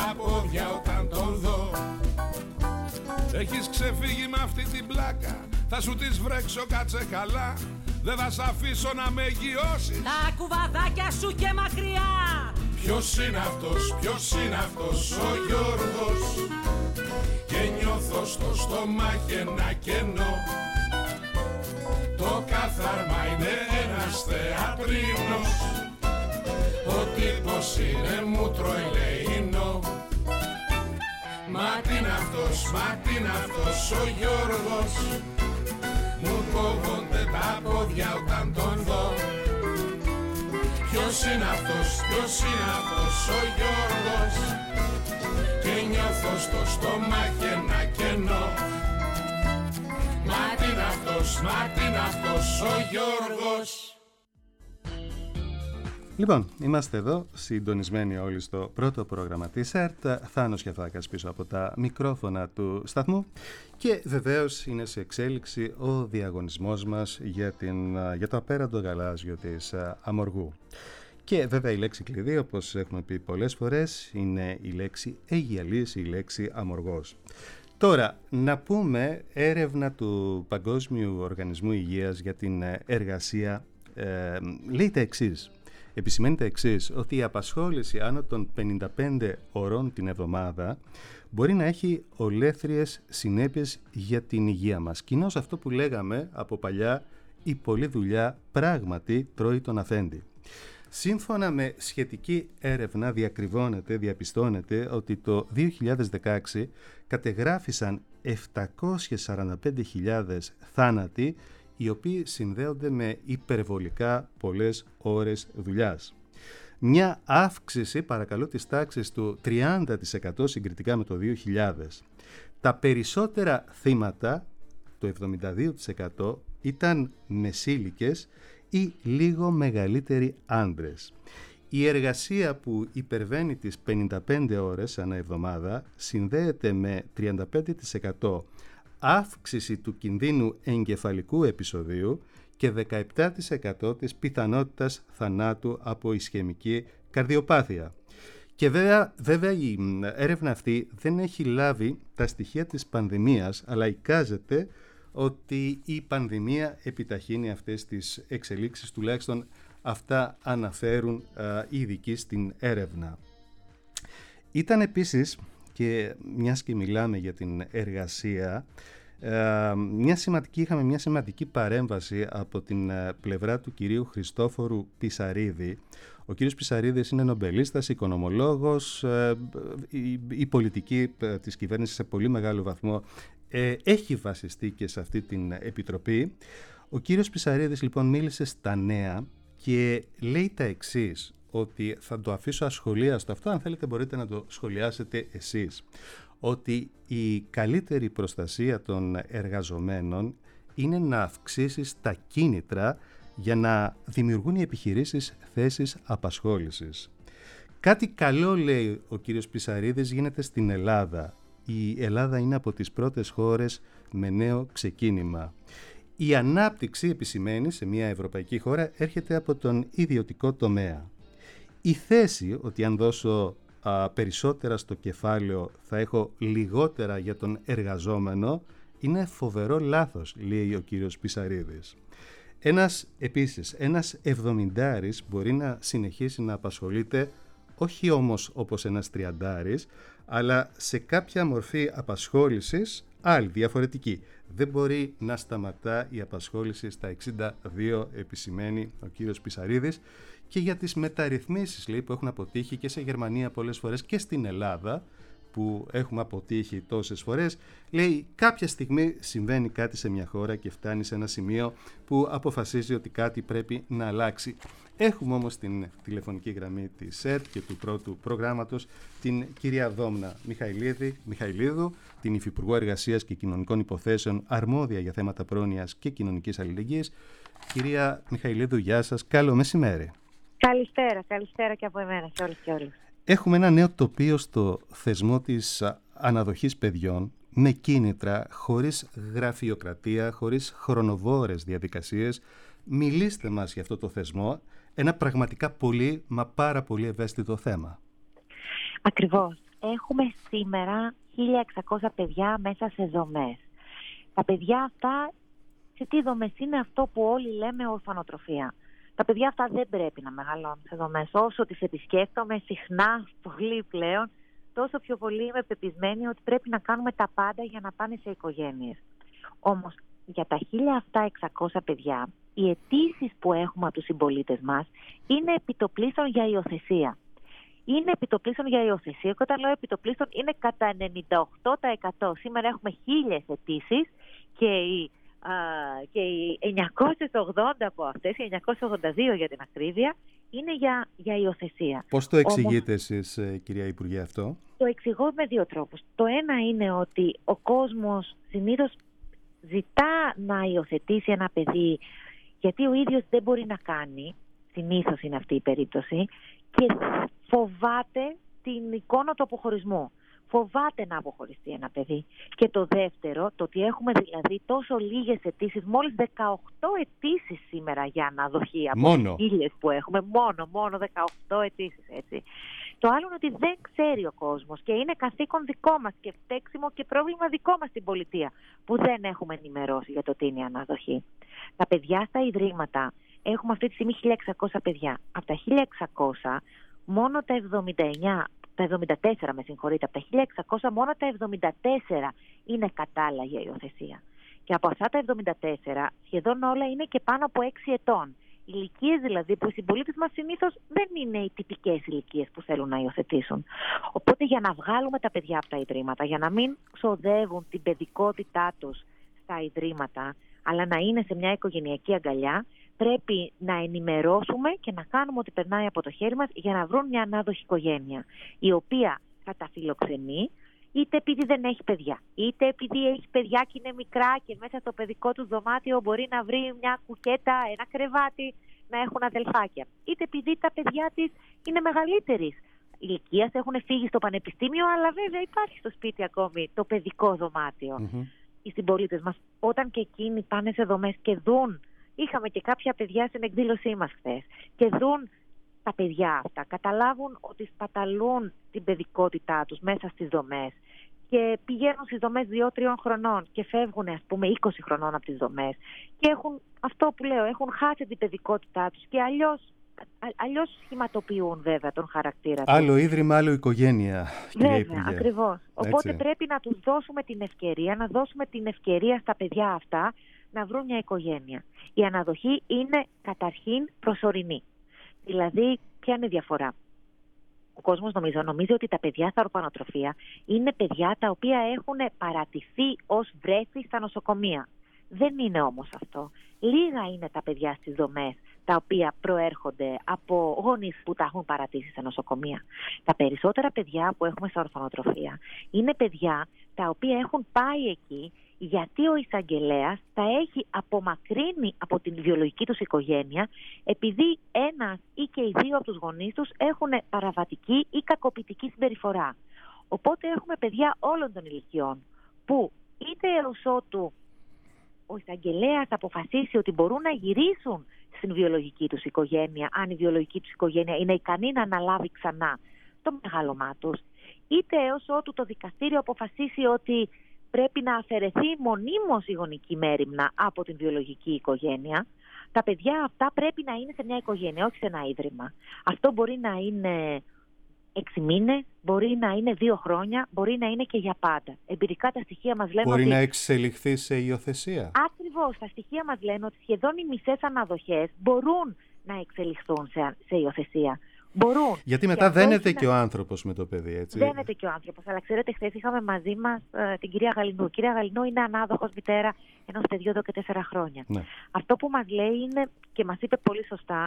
τα πόδια όταν τον δω. Έχεις ξεφύγει με αυτή την πλάκα, θα σου τις βρέξω, κάτσε καλά. Δεν θα σ' αφήσω να με γιώσεις. Τα κουβαδάκια σου και μακριά. Ποιος είναι αυτός ο Γιώργος? Και νιώθω στο στομάχι ένα κενό. Το κάθαρμα είναι ένας θεατρίνος. Ο τύπος είναι μούτρο ελεεινό. Μα τι είναι αυτός ο Γιώργος? Μου κόβονται τα πόδια όταν τον δω. Ποιος είναι αυτός ο Γιώργος? Και νιώθω στο στομάχι ένα κενό. Μα τι είναι αυτός ο Γιώργος? Λοιπόν, είμαστε εδώ συντονισμένοι όλοι στο πρώτο πρόγραμμα της ΕΡΤ. Θάνος Γιαφάκας πίσω από τα μικρόφωνα του σταθμού και βεβαίως είναι σε εξέλιξη ο διαγωνισμός μας για το απέραντο γαλάζιο της Αμοργού. Και βέβαια η λέξη κλειδί, όπως έχουμε πει πολλές φορές, είναι η λέξη Αιγιαλής, η λέξη Αμοργός. Τώρα, να πούμε, έρευνα του Παγκόσμιου Οργανισμού Υγείας για την εργασία λέει τα εξής. Επισημαίνει τα εξής, ότι η απασχόληση άνω των 55 ωρών την εβδομάδα μπορεί να έχει ολέθριες συνέπειες για την υγεία μας. Κοινώς αυτό που λέγαμε από παλιά, η πολλή δουλειά πράγματι τρώει τον αφέντη. Σύμφωνα με σχετική έρευνα διαπιστώνεται ότι το 2016 κατεγράφησαν 745.000 θάνατοι οι οποίοι συνδέονται με υπερβολικά πολλές ώρες δουλειάς. Μια αύξηση, παρακαλώ, της τάξης του 30% συγκριτικά με το 2000. Τα περισσότερα θύματα, το 72%, ήταν μεσήλικες ή λίγο μεγαλύτεροι άντρες. Η εργασία που υπερβαίνει τις 55 ώρες ανά εβδομάδα συνδέεται με 35% αύξηση του κινδύνου εγκεφαλικού επεισοδίου και 17% της πιθανότητας θανάτου από ισχαιμική καρδιοπάθεια. Και βέβαια η έρευνα αυτή δεν έχει λάβει τα στοιχεία της πανδημίας, αλλά εικάζεται ότι η πανδημία επιταχύνει αυτές τις εξελίξεις, τουλάχιστον αυτά αναφέρουν οι ειδικοί στην έρευνα. Ήταν επίσης, και μιας και μιλάμε για την εργασία, είχαμε μια σημαντική παρέμβαση από την πλευρά του κυρίου Χριστόφορου Πισαρίδη. Ο κύριος Πισαρίδης είναι νομπελίστας, οικονομολόγος, η πολιτική της κυβέρνησης σε πολύ μεγάλο βαθμό έχει βασιστεί και σε αυτή την επιτροπή. Ο κύριος Πισαρίδης λοιπόν μίλησε στα Νέα και λέει τα εξής, ότι θα το αφήσω ασχολίαστο αυτό, αν θέλετε μπορείτε να το σχολιάσετε εσείς, ότι η καλύτερη προστασία των εργαζομένων είναι να αυξήσεις τα κίνητρα για να δημιουργούν οι επιχειρήσεις θέσεις απασχόλησης. Κάτι καλό, λέει ο κύριος Πισαρίδης, γίνεται στην Ελλάδα. Η Ελλάδα είναι από τις πρώτες χώρες με νέο ξεκίνημα. Η ανάπτυξη, επισημαίνει, σε μια ευρωπαϊκή χώρα έρχεται από τον ιδιωτικό τομέα. Η θέση ότι αν δώσω περισσότερα στο κεφάλαιο θα έχω λιγότερα για τον εργαζόμενο είναι φοβερό λάθος, λέει ο κύριος Πισαρίδης. Επίσης, ένας 70άρης μπορεί να συνεχίσει να απασχολείται όχι όμως όπως ένας 30άρης, αλλά σε κάποια μορφή απασχόλησης άλλη, διαφορετική. Δεν μπορεί να σταματά η απασχόληση στα 62, επισημαίνει ο κύριος Πισαρίδης, και για τις μεταρρυθμίσεις, λέει, που έχουν αποτύχει και σε Γερμανία πολλές φορές και στην Ελλάδα, που έχουμε αποτύχει τόσες φορές, λέει κάποια στιγμή συμβαίνει κάτι σε μια χώρα και φτάνει σε ένα σημείο που αποφασίζει ότι κάτι πρέπει να αλλάξει. Έχουμε όμως την τηλεφωνική γραμμή της ΕΡΤ και του πρώτου προγράμματος την κυρία Δόμνα Μιχαηλίδου, την Υφυπουργό Εργασίας και Κοινωνικών Υποθέσεων, αρμόδια για θέματα πρόνοιας και κοινωνικής αλληλεγγύης. Κυρία Μιχαηλίδου, γεια σας, καλό μεσημέρι. Καλησπέρα και από εμένα σε όλους και όλους. Έχουμε ένα νέο τοπίο στο θεσμό της αναδοχής παιδιών, με κίνητρα, χωρίς γραφειοκρατία, χωρίς χρονοβόρες διαδικασίες. Μιλήστε μας για αυτό το θεσμό, ένα πραγματικά πολύ, μα πάρα πολύ ευαίσθητο θέμα. Ακριβώς. έχουμε σήμερα 1.600 παιδιά μέσα σε δομές. Τα παιδιά αυτά, σε τι δομές είναι? Αυτό που όλοι λέμε ορφανοτροφία. Τα παιδιά αυτά δεν πρέπει να μεγαλώνουν σε δομές. Όσο τις επισκέφτομαι συχνά, πολύ πλέον, τόσο πιο πολύ είμαι πεπισμένη ότι πρέπει να κάνουμε τα πάντα για να πάνε σε οικογένειες. Όμως, για τα 1.700 παιδιά, οι αιτήσεις που έχουμε από τους συμπολίτες μας είναι επιτοπλίστων για υιοθεσία. Είναι επιτοπλίστων για υιοθεσία, και όταν λέω επιτοπλίστων είναι κατά 98%. Σήμερα έχουμε 1.000 αιτήσεις και οι 980 από αυτές, οι 982 για την ακρίβεια, είναι για υιοθεσία. Πώς το εξηγείτε εσείς, κυρία Υπουργέ, αυτό? Το εξηγώ με δύο τρόπους. Το ένα είναι ότι ο κόσμος συνήθως ζητά να υιοθετήσει ένα παιδί γιατί ο ίδιος δεν μπορεί να κάνει, συνήθως είναι αυτή η περίπτωση, και φοβάται την εικόνα του αποχωρισμού. Φοβάται να αποχωριστεί ένα παιδί. Και το δεύτερο, το ότι έχουμε δηλαδή τόσο λίγες αιτήσεις, μόλις 18 αιτήσεις σήμερα για αναδοχή από τις 1.000 που έχουμε. Μόνο 18 αιτήσεις, έτσι. Το άλλο είναι ότι δεν ξέρει ο κόσμος και είναι καθήκον δικό μας και φταίξιμο και πρόβλημα δικό μας στην πολιτεία που δεν έχουμε ενημερώσει για το τι είναι η αναδοχή. Τα παιδιά στα ιδρύματα, έχουμε αυτή τη στιγμή 1.600 παιδιά. Από τα 1.600, μόνο τα 74, με συγχωρείτε, από τα 1.600 μόνο τα 74 είναι κατάλληλα για υιοθεσία. Και από αυτά τα 74 σχεδόν όλα είναι και πάνω από 6 ετών. Ηλικίες δηλαδή που οι συμπολίτες μας συνήθως δεν είναι οι τυπικές ηλικίες που θέλουν να υιοθετήσουν. Οπότε για να βγάλουμε τα παιδιά από τα ιδρύματα, για να μην ξοδεύουν την παιδικότητά τους στα ιδρύματα, αλλά να είναι σε μια οικογενειακή αγκαλιά, πρέπει να ενημερώσουμε και να κάνουμε ό,τι περνάει από το χέρι μας για να βρουν μια ανάδοχη οικογένεια, η οποία θα τα φιλοξενεί, είτε επειδή δεν έχει παιδιά, είτε επειδή έχει παιδιά και είναι μικρά και μέσα στο παιδικό του δωμάτιο μπορεί να βρει μια κουκέτα, ένα κρεβάτι, να έχουν αδελφάκια, είτε επειδή τα παιδιά της είναι μεγαλύτερης ηλικίας, έχουν φύγει στο πανεπιστήμιο, αλλά βέβαια υπάρχει στο σπίτι ακόμη το παιδικό δωμάτιο. Οι συμπολίτες μας, όταν και εκείνοι πάνε σε δομές και δουν, είχαμε και κάποια παιδιά στην εκδήλωσή μας χθες, και δουν τα παιδιά αυτά, καταλάβουν ότι σπαταλούν την παιδικότητά τους μέσα στις δομές και πηγαίνουν στις δομές 2-3 χρονών και φεύγουν, ας πούμε, 20 χρονών από τις δομές και έχουν αυτό που λέω, έχουν χάσει την παιδικότητά τους και αλλιώς σχηματοποιούν βέβαια τον χαρακτήρα τους. Άλλο ίδρυμα, άλλο οικογένεια, κυρία Υπουργέ. Βέβαια, ακριβώς. Οπότε πρέπει να τους δώσουμε την ευκαιρία, να δώσουμε την ευκαιρία στα παιδιά αυτά να βρουν μια οικογένεια. Η αναδοχή είναι καταρχήν προσωρινή. Δηλαδή, ποια είναι η διαφορά? Ο κόσμος νομίζει ότι τα παιδιά στα ορφανοτροφία είναι παιδιά τα οποία έχουν παρατηθεί ως βρέφη στα νοσοκομεία. Δεν είναι όμως αυτό. Λίγα είναι τα παιδιά στις δομές τα οποία προέρχονται από γονείς που τα έχουν παρατήσει στα νοσοκομεία. Τα περισσότερα παιδιά που έχουμε στα ορφανοτροφία είναι παιδιά τα οποία έχουν πάει εκεί γιατί ο εισαγγελέας τα έχει απομακρύνει από την βιολογική τους οικογένεια, επειδή ένας ή και οι δύο από τους γονείς τους έχουν παραβατική ή κακοποιητική συμπεριφορά. Οπότε έχουμε παιδιά όλων των ηλικιών που είτε έως ότου ο εισαγγελέας αποφασίσει ότι μπορούν να γυρίσουν στην βιολογική τους οικογένεια, αν η βιολογική τους οικογένεια είναι ικανή να αναλάβει ξανά το μεγάλωμά τους, είτε έως ότου το δικαστήριο αποφασίσει ότι πρέπει να αφαιρεθεί μονίμως η γονική μέριμνα από την βιολογική οικογένεια. Τα παιδιά αυτά πρέπει να είναι σε μια οικογένεια, όχι σε ένα ίδρυμα. Αυτό μπορεί να είναι 6 μήνες, μπορεί να είναι 2 χρόνια, μπορεί να είναι και για πάντα. Εμπειρικά τα στοιχεία μας λένε μπορεί να εξελιχθεί σε υιοθεσία. Ακριβώς, τα στοιχεία μας λένε ότι σχεδόν οι μισές αναδοχές μπορούν να εξελιχθούν σε υιοθεσία. Μπορούν. Γιατί μετά δένεται και ο άνθρωπος με το παιδί, έτσι. Δένεται και ο άνθρωπος. Αλλά ξέρετε, χθες είχαμε μαζί μας την κυρία Γαλινού. Η κυρία Γαλινού είναι ανάδοχος μητέρα ενός παιδιού εδώ και 4 χρόνια. Ναι. Αυτό που μας λέει είναι, και μας είπε πολύ σωστά,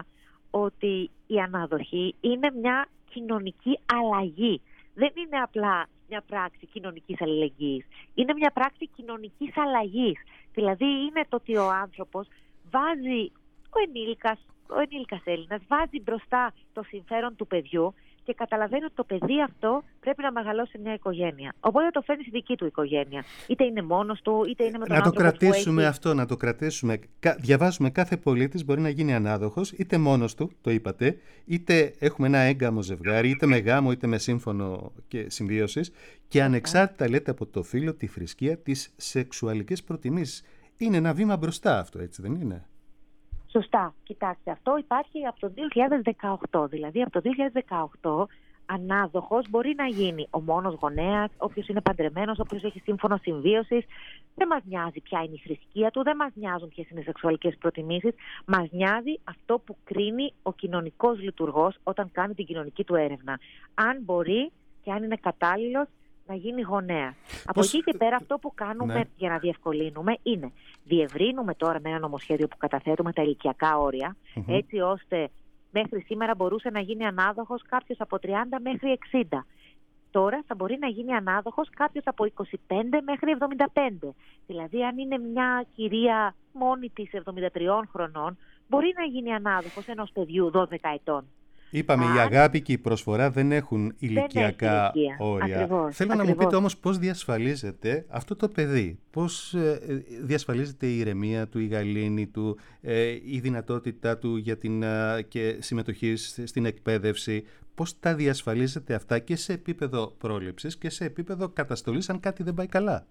ότι η αναδοχή είναι μια κοινωνική αλλαγή. Δεν είναι απλά μια πράξη κοινωνικής αλληλεγγύης. Είναι μια πράξη κοινωνικής αλλαγής. Δηλαδή είναι το ότι ο άνθρωπος βάζει, ο ενήλικας Έλληνας βάζει μπροστά το συμφέρον του παιδιού και καταλαβαίνει ότι το παιδί αυτό πρέπει να μεγαλώσει σε μια οικογένεια. Οπότε το φέρνει στη δική του οικογένεια. Είτε είναι μόνος του, είτε είναι με τον άνθρωπο. Να το κρατήσουμε αυτό, να το κρατήσουμε. Διαβάζουμε κάθε πολίτης μπορεί να γίνει ανάδοχος, είτε μόνος του, το είπατε, είτε έχουμε ένα έγκαμο ζευγάρι, είτε με γάμο, είτε με σύμφωνο και συμβίωσης, και ανεξάρτητα, λέτε, από το φύλο, τη θρησκεία, τις σεξουαλικές προτιμήσεις. Είναι ένα βήμα μπροστά αυτό, έτσι δεν είναι? Σωστά. Κοιτάξτε, αυτό υπάρχει από το 2018. Δηλαδή, από το 2018 ανάδοχος μπορεί να γίνει ο μόνος γονέας, όποιος είναι παντρεμένος, όποιος έχει σύμφωνο συμβίωσης. Δεν μας νοιάζει ποια είναι η θρησκεία του, δεν μας νοιάζουν ποιες είναι οι σεξουαλικές προτιμήσεις. Μας νοιάζει αυτό που κρίνει ο κοινωνικός λειτουργός όταν κάνει την κοινωνική του έρευνα. Αν μπορεί και αν είναι κατάλληλος να γίνει γονέα. Από εκεί και πέρα αυτό που κάνουμε για να διευκολύνουμε είναι διευρύνουμε τώρα με ένα νομοσχέδιο που καταθέτουμε τα ηλικιακά όρια, έτσι ώστε μέχρι σήμερα μπορούσε να γίνει ανάδοχος κάποιος από 30 μέχρι 60. Τώρα θα μπορεί να γίνει ανάδοχος κάποιος από 25 μέχρι 75. Δηλαδή αν είναι μια κυρία μόνη της 73 χρονών, μπορεί να γίνει ανάδοχος ενός παιδιού 12 ετών. Είπαμε, η αγάπη και η προσφορά δεν έχουν ηλικιακά όρια. Ακριβώς, Θέλω να μου πείτε όμως πώς διασφαλίζεται αυτό το παιδί. Πώς διασφαλίζεται η ηρεμία του, η γαλήνη του, η δυνατότητά του για την και συμμετοχή στην εκπαίδευση. Πώς τα διασφαλίζετε αυτά και σε επίπεδο πρόληψης και σε επίπεδο καταστολής αν κάτι δεν πάει καλά?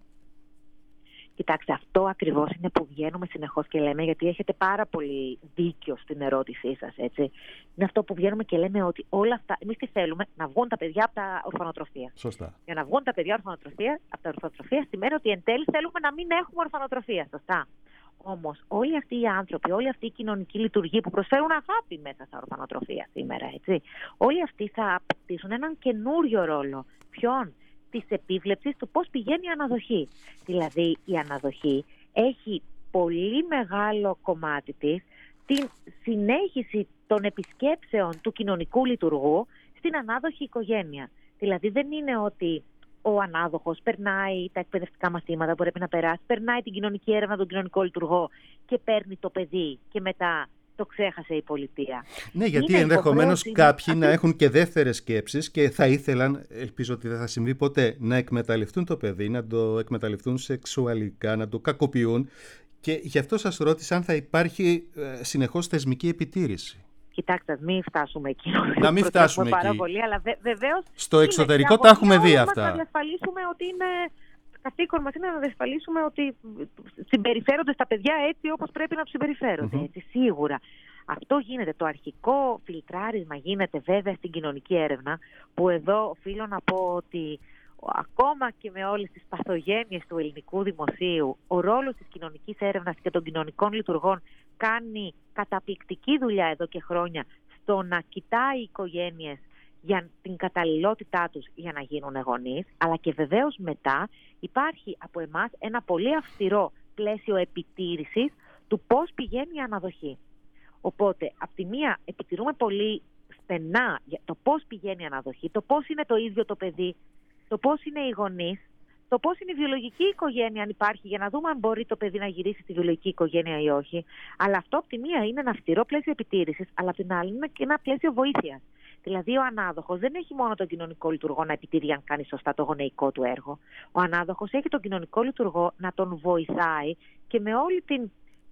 Κοιτάξτε, αυτό ακριβώς είναι που βγαίνουμε συνεχώς και λέμε, γιατί έχετε πάρα πολύ δίκιο στην ερώτησή σας, έτσι. Είναι αυτό που βγαίνουμε και λέμε ότι όλα αυτά, εμείς τι θέλουμε, να βγουν τα παιδιά από τα ορφανοτροφία. Σωστά. Για να βγουν τα παιδιά από τα ορφανοτροφία σημαίνει ότι εν τέλει θέλουμε να μην έχουμε ορφανοτροφία, σωστά. Όμως όλοι αυτοί οι άνθρωποι, όλοι αυτοί οι κοινωνικοί λειτουργοί που προσφέρουν αγάπη μέσα στα ορφανοτροφία σήμερα, έτσι, όλοι αυτοί θα αποκτήσουν έναν καινούριο ρόλο. Ποιον? Της επίβλεψης του πώς πηγαίνει η αναδοχή. Δηλαδή η αναδοχή έχει πολύ μεγάλο κομμάτι της την συνέχιση των επισκέψεων του κοινωνικού λειτουργού στην ανάδοχη οικογένεια. Δηλαδή δεν είναι ότι ο ανάδοχος περνάει τα εκπαιδευτικά μαθήματα που πρέπει να περάσει, περνάει την κοινωνική έρευνα, τον κοινωνικό λειτουργό και παίρνει το παιδί και μετά το ξέχασε η πολιτεία. Ναι, γιατί ενδεχομένως κάποιοι να έχουν και δεύτερες σκέψεις και θα ήθελαν, ελπίζω ότι δεν θα συμβεί ποτέ, να εκμεταλλευτούν το παιδί, να το εκμεταλλευτούν σεξουαλικά, να το κακοποιούν, και γι' αυτό σας ρώτησα αν θα υπάρχει συνεχώς θεσμική επιτήρηση. Κοιτάξτε, μην φτάσουμε εκεί. Να μην φτάσουμε εκεί. Πάρα πολύ, αλλά βεβαίως στο εξωτερικό τα έχουμε δει αυτά. Να διασφαλίσουμε ότι είναι... Καθήκον μας είναι να διασφαλίσουμε ότι συμπεριφέρονται στα παιδιά έτσι όπως πρέπει να τους συμπεριφέρονται. Έτσι, σίγουρα. Αυτό γίνεται. Το αρχικό φιλτράρισμα γίνεται βέβαια στην κοινωνική έρευνα, που εδώ οφείλω να πω ότι ακόμα και με όλες τις παθογένειες του ελληνικού δημοσίου, ο ρόλος της κοινωνικής έρευνας και των κοινωνικών λειτουργών κάνει καταπληκτική δουλειά εδώ και χρόνια στο να κοιτάει οι οικογένειες για την καταλληλότητά τους για να γίνουν γονείς, αλλά και βεβαίως μετά υπάρχει από εμάς ένα πολύ αυστηρό πλαίσιο επιτήρησης του πώς πηγαίνει η αναδοχή. Οπότε, από τη μία επιτηρούμε πολύ στενά για το πώς πηγαίνει η αναδοχή, το πώς είναι το ίδιο το παιδί, το πώς είναι οι γονείς, το πώς είναι η βιολογική οικογένεια, αν υπάρχει, για να δούμε αν μπορεί το παιδί να γυρίσει στη βιολογική οικογένεια ή όχι. Αλλά αυτό από τη μία είναι ένα αυστηρό πλαίσιο επιτήρησης, αλλά από την άλλη είναι και ένα πλαίσιο βοήθειας. Δηλαδή, ο ανάδοχος δεν έχει μόνο τον κοινωνικό λειτουργό να επιτηρεί αν κάνει σωστά το γονεϊκό του έργο. Ο ανάδοχος έχει τον κοινωνικό λειτουργό να τον βοηθάει και με όλη την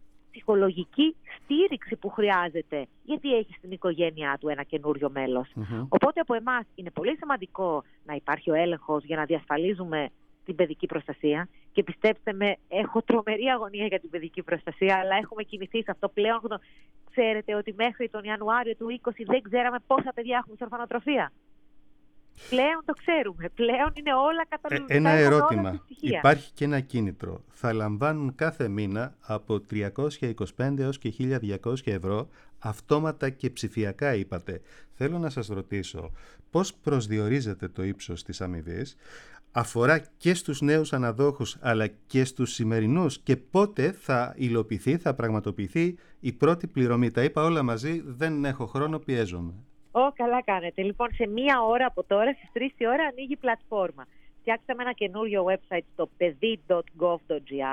ψυχολογική στήριξη που χρειάζεται, γιατί έχει στην οικογένειά του ένα καινούριο μέλος. Οπότε, από εμάς είναι πολύ σημαντικό να υπάρχει ο έλεγχος για να διασφαλίζουμε την παιδική προστασία. Και πιστέψτε με, έχω τρομερή αγωνία για την παιδική προστασία, αλλά έχουμε κινηθεί σε αυτό πλέον. Ξέρετε ότι μέχρι τον Ιανουάριο του 20 δεν ξέραμε πόσα παιδιά έχουμε σε ορφανοτροφία. Πλέον το ξέρουμε. Πλέον είναι όλα κατανοητά. Ένα ερώτημα. Υπάρχει και ένα κίνητρο. Θα λαμβάνουν κάθε μήνα από 325 έως και 1.200 ευρώ, αυτόματα και ψηφιακά είπατε. Θέλω να σας ρωτήσω, πώς προσδιορίζετε το ύψος της αμοιβής? Αφορά και στους νέους αναδόχους αλλά και στους σημερινούς, και πότε θα υλοποιηθεί, θα πραγματοποιηθεί η πρώτη πληρωμή? Τα είπα όλα μαζί, δεν έχω χρόνο, πιέζομαι. Καλά κάνετε. Λοιπόν, σε μία ώρα από τώρα, στις 3 η ώρα, ανοίγει η πλατφόρμα. Φτιάξαμε ένα καινούριο website στο παιδί.gov.gr,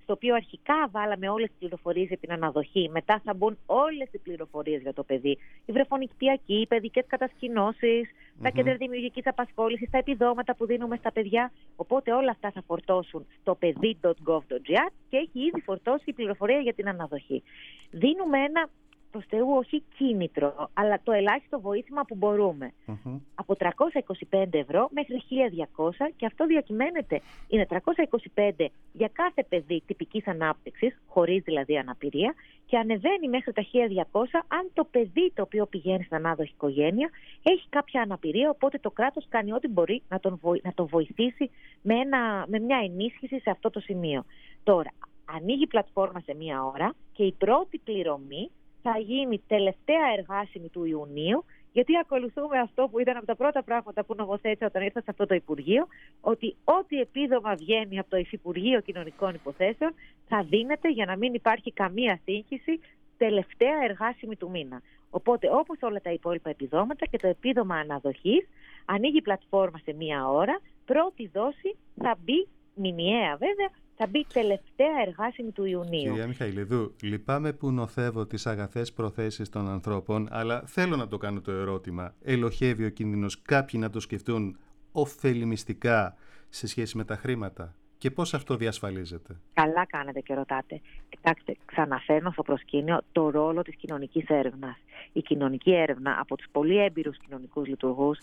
στο οποίο αρχικά βάλαμε όλες τις πληροφορίες για την αναδοχή, μετά θα μπουν όλες οι πληροφορίες για το παιδί, η βρεφονικτιακή, οι παιδικές κατασκηνώσεις, τα κέντρα δημιουργικής απασχόλησης, τα επιδόματα που δίνουμε στα παιδιά. Οπότε όλα αυτά θα φορτώσουν στο παιδί.gov.gr και έχει ήδη φορτώσει η πληροφορία για την αναδοχή. Δίνουμε ένα, προς Θεού, όχι κίνητρο, αλλά το ελάχιστο βοήθημα που μπορούμε. Από 325 ευρώ μέχρι 1.200, και αυτό διακυμαίνεται. Είναι 325 για κάθε παιδί τυπικής ανάπτυξης, χωρίς δηλαδή αναπηρία, και ανεβαίνει μέχρι τα 1.200 αν το παιδί το οποίο πηγαίνει στην ανάδοχη οικογένεια έχει κάποια αναπηρία, οπότε το κράτος κάνει ό,τι μπορεί να τον βοηθήσει με μια ενίσχυση σε αυτό το σημείο. Τώρα, ανοίγει η πλατφόρμα σε 1 ώρα και η πρώτη πληρωμή θα γίνει τελευταία εργάσιμη του Ιουνίου, γιατί ακολουθούμε αυτό που ήταν από τα πρώτα πράγματα που νομοθέτησα όταν ήρθα σε αυτό το Υπουργείο, ότι ό,τι επίδομα βγαίνει από το Υφυπουργείο Κοινωνικών Υποθέσεων θα δίνεται, για να μην υπάρχει καμία σύγχυση, τελευταία εργάσιμη του μήνα. Οπότε, όπως όλα τα υπόλοιπα επιδόματα και το επίδομα αναδοχής, ανοίγει η πλατφόρμα σε 1 ώρα, πρώτη δόση θα μπει, μηνιαία βέβαια, θα μπει τελευταία εργάσιμη του Ιουνίου. Κυρία Μιχαηλίδου, λυπάμαι που νοθεύω τις αγαθές προθέσεις των ανθρώπων, αλλά θέλω να το κάνω το ερώτημα. Ελοχεύει ο κίνδυνος κάποιοι να το σκεφτούν ωφελημιστικά σε σχέση με τα χρήματα? Και πώς αυτό διασφαλίζεται? Καλά κάνετε και ρωτάτε. Κοιτάξτε, ξαναφέρνω στο προσκήνιο το ρόλο της κοινωνικής έρευνας. Η κοινωνική έρευνα από τους πολύ έμπειρους κοινωνικούς λειτουργούς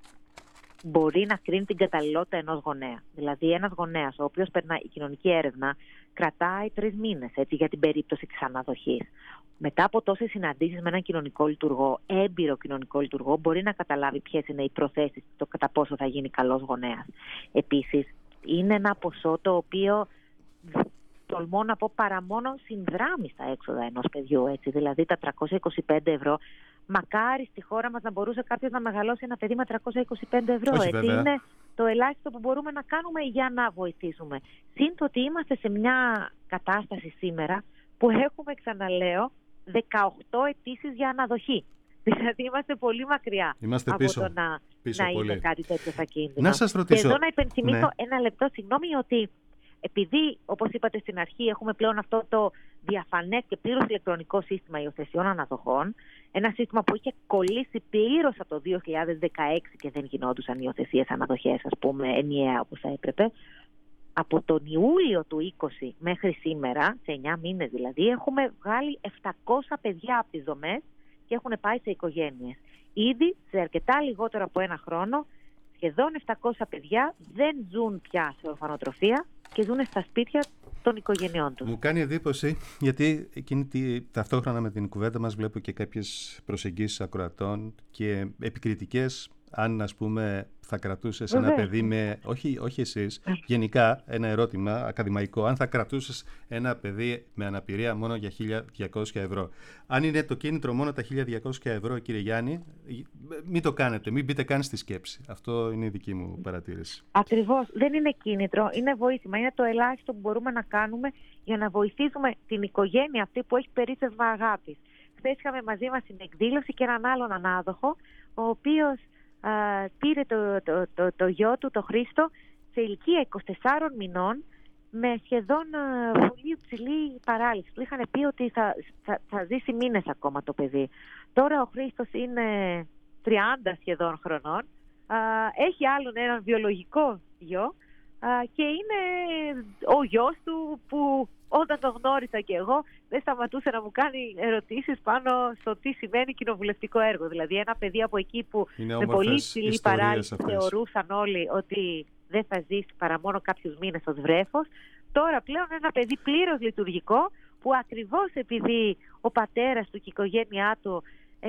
μπορεί να κρίνει την καταλληλότητα ενός γονέα. Δηλαδή, ένας γονέας ο οποίος περνάει η κοινωνική έρευνα κρατάει 3 μήνες για την περίπτωση της αναδοχής. Μετά από τόσες συναντήσεις με έναν κοινωνικό λειτουργό, έμπειρο κοινωνικό λειτουργό, μπορεί να καταλάβει ποιες είναι οι προθέσεις, το κατά πόσο θα γίνει καλός γονέας. Επίσης, είναι ένα ποσό το οποίο, τολμώ να πω, παρά μόνο συνδράμει στα έξοδα ενός παιδιού. Έτσι. Δηλαδή, τα 325 ευρώ. Μακάρι στη χώρα μας να μπορούσε κάποιος να μεγαλώσει ένα παιδί με 325 ευρώ. Όχι, έτσι. Είναι το ελάχιστο που μπορούμε να κάνουμε για να βοηθήσουμε. Συν το ότι είμαστε σε μια κατάσταση σήμερα που έχουμε, ξαναλέω, 18 αιτήσεις για αναδοχή. Δηλαδή είμαστε πολύ μακριά από πίσω, το να είναι κάτι τέτοιο στα κίνδυνα. Να σας ρωτήσω. Και εδώ να υπενθυμίσω ένα λεπτό, συγγνώμη, ότι επειδή, όπως είπατε στην αρχή, έχουμε πλέον αυτό το διαφανές και πλήρως ηλεκτρονικό σύστημα υιοθεσιών αναδοχών, ένα σύστημα που είχε κολλήσει πλήρως από το 2016 και δεν γινόντουσαν υιοθεσίες αναδοχές, ας πούμε, ενιαία όπως θα έπρεπε. Από τον Ιούλιο του 20 μέχρι σήμερα, σε 9 μήνες δηλαδή, έχουμε βγάλει 700 παιδιά από τις δομές και έχουν πάει σε οικογένειες. Ήδη σε αρκετά λιγότερο από 1 χρόνο, σχεδόν 700 παιδιά δεν ζουν πια σε ορφανοτροφία και ζουν στα σπίτια των οικογενειών τους. Μου κάνει εντύπωση, γιατί ταυτόχρονα με την κουβέντα μας βλέπω και κάποιες προσεγγίσεις ακροατών και επικριτικές, αν ας πούμε θα κρατούσες ένα παιδί με, όχι εσείς, γενικά ένα ερώτημα ακαδημαϊκό, αν θα κρατούσες ένα παιδί με αναπηρία μόνο για 1.200 ευρώ. Αν είναι το κίνητρο μόνο τα 1.200 ευρώ, κύριε Γιάννη, μην το κάνετε, μην μπείτε καν στη σκέψη. Αυτό είναι η δική μου παρατήρηση. Ακριβώς, δεν είναι κίνητρο, είναι βοήθημα. Είναι το ελάχιστο που μπορούμε να κάνουμε για να βοηθήσουμε την οικογένεια αυτή που έχει περίσσευμα αγάπης. Χθες είχαμε μαζί μας στην εκδήλωση και έναν άλλον ανάδοχο, ο οποίος πήρε το γιο του, το Χρήστο, σε ηλικία 24 μηνών, με σχεδόν πολύ υψηλή παράλυση. Του είχαν πει ότι θα ζήσει μήνες ακόμα το παιδί. Τώρα ο Χρήστος είναι 30 σχεδόν χρονών, έχει άλλον έναν βιολογικό γιο και είναι ο γιος του που όταν το γνώρισα και εγώ δεν σταματούσε να μου κάνει ερωτήσεις πάνω στο τι σημαίνει κοινοβουλευτικό έργο. Δηλαδή ένα παιδί από εκεί που με πολύ υψηλή παράλυση θεωρούσαν όλοι ότι δεν θα ζήσει παρά μόνο κάποιους μήνες ως βρέφος. Τώρα πλέον ένα παιδί πλήρως λειτουργικό που ακριβώς επειδή ο πατέρας του και η οικογένειά του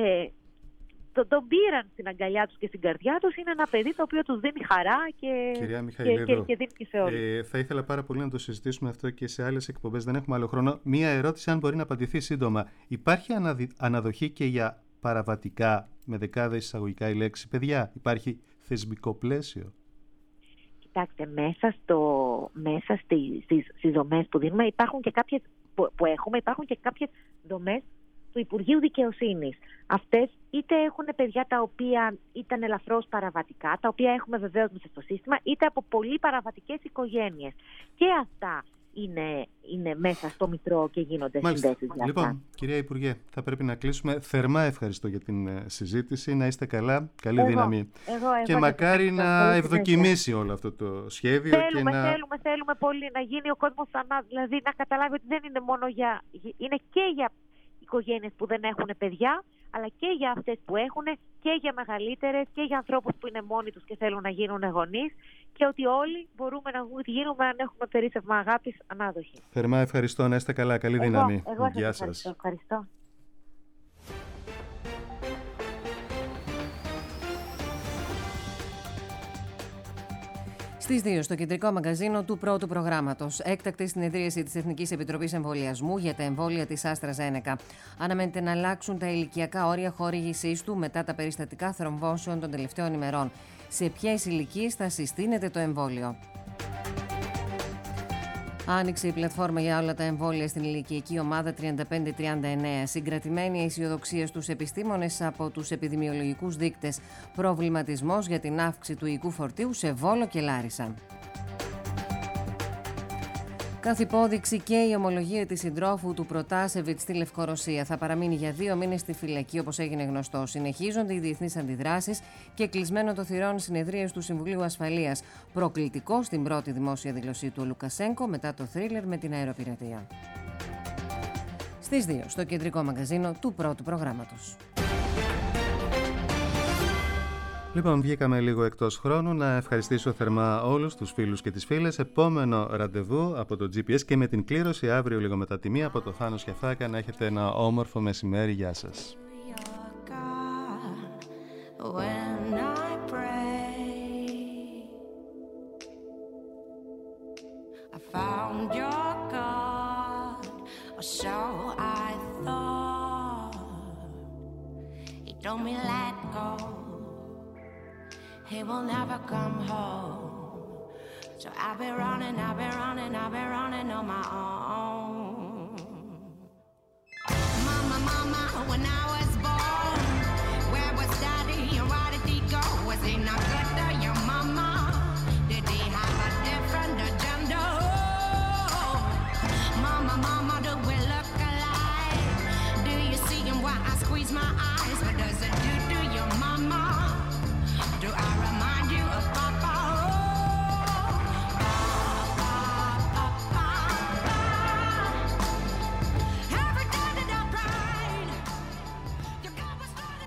τον πήραν στην αγκαλιά τους και στην καρδιά τους, είναι ένα παιδί το οποίο τους δίνει χαρά και δίνει και σε όλους. Θα ήθελα πάρα πολύ να το συζητήσουμε αυτό και σε άλλες εκπομπές, δεν έχουμε άλλο χρόνο. Μία ερώτηση, αν μπορεί να απαντηθεί σύντομα. Υπάρχει αναδοχή και για παραβατικά, με δεκάδες εισαγωγικά η λέξη, παιδιά? Υπάρχει θεσμικό πλαίσιο? Κοιτάξτε, μέσα στις δομές που δίνουμε υπάρχουν και κάποιες υπάρχουν και κάποιες δομές του Υπουργείου Δικαιοσύνης. Αυτές είτε έχουν παιδιά τα οποία ήταν ελαφρώς παραβατικά, τα οποία έχουμε βεβαίως μέσα στο σύστημα, είτε από πολύ παραβατικές οικογένειες. Και αυτά είναι μέσα στο Μητρό και γίνονται συνδέσεις για αυτά. Λοιπόν, κυρία Υπουργέ, θα πρέπει να κλείσουμε. Θερμά ευχαριστώ για την συζήτηση. Να είστε καλά. Καλή δύναμη. Και μακάρι να ευδοκιμήσει όλο αυτό το σχέδιο. Θέλουμε πολύ να γίνει ο κόσμος δηλαδή να καταλάβει ότι δεν είναι μόνο είναι και για οικογένειες που δεν έχουν παιδιά, αλλά και για αυτές που έχουν και για μεγαλύτερες και για ανθρώπους που είναι μόνοι τους και θέλουν να γίνουν γονείς, και ότι όλοι μπορούμε να γίνουμε αν έχουμε περίσσευμα αγάπης ανάδοχοι. Θερμά ευχαριστώ, να είστε καλά, καλή δύναμη. Γεια σας. Ευχαριστώ. Στις 2 στο κεντρικό μαγκαζίνο του πρώτου προγράμματος. Έκτακτη συνεδρίαση της Εθνικής Επιτροπής Εμβολιασμού για τα εμβόλια της AstraZeneca. Αναμένεται να αλλάξουν τα ηλικιακά όρια χορήγησής του μετά τα περιστατικά θρομβώσεων των τελευταίων ημερών. Σε ποιες ηλικίες θα συστήνεται το εμβόλιο? Άνοιξε η πλατφόρμα για όλα τα εμβόλια στην ηλικιακή ομάδα 35-39. Συγκρατημένη η αισιοδοξία στους επιστήμονες από τους επιδημιολογικούς δείκτες. Προβληματισμός για την αύξηση του οικού φορτίου σε Βόλο και Λάρισα. Καθ' υπόδειξη και η ομολογία της συντρόφου του Προτάσεβιτς στη Λευκορωσία θα παραμείνει για 2 μήνες στη φυλακή, όπως έγινε γνωστό. Συνεχίζονται οι διεθνείς αντιδράσεις και κλεισμένο το θυρών συνεδρίες του Συμβουλίου Ασφαλείας. Προκλητικό στην πρώτη δημόσια δήλωσή του ο Λουκασένκο μετά το θρίλερ με την αεροπειρατεία. Στις 2 στο κεντρικό μαγκαζίνο του πρώτου προγράμματος. Λοιπόν, βγήκαμε λίγο εκτός χρόνου. Να ευχαριστήσω θερμά όλους τους φίλους και τις φίλες. Επόμενο ραντεβού από το GPS και με την κλήρωση αύριο λίγο μετά τη 1 από το Θάνο Σιαφάκα. Να έχετε ένα όμορφο μεσημέρι. Γεια σας. He will never come home. So I've been running on my own. Mama, when I was born, where was daddy and why did he go? Was he not good?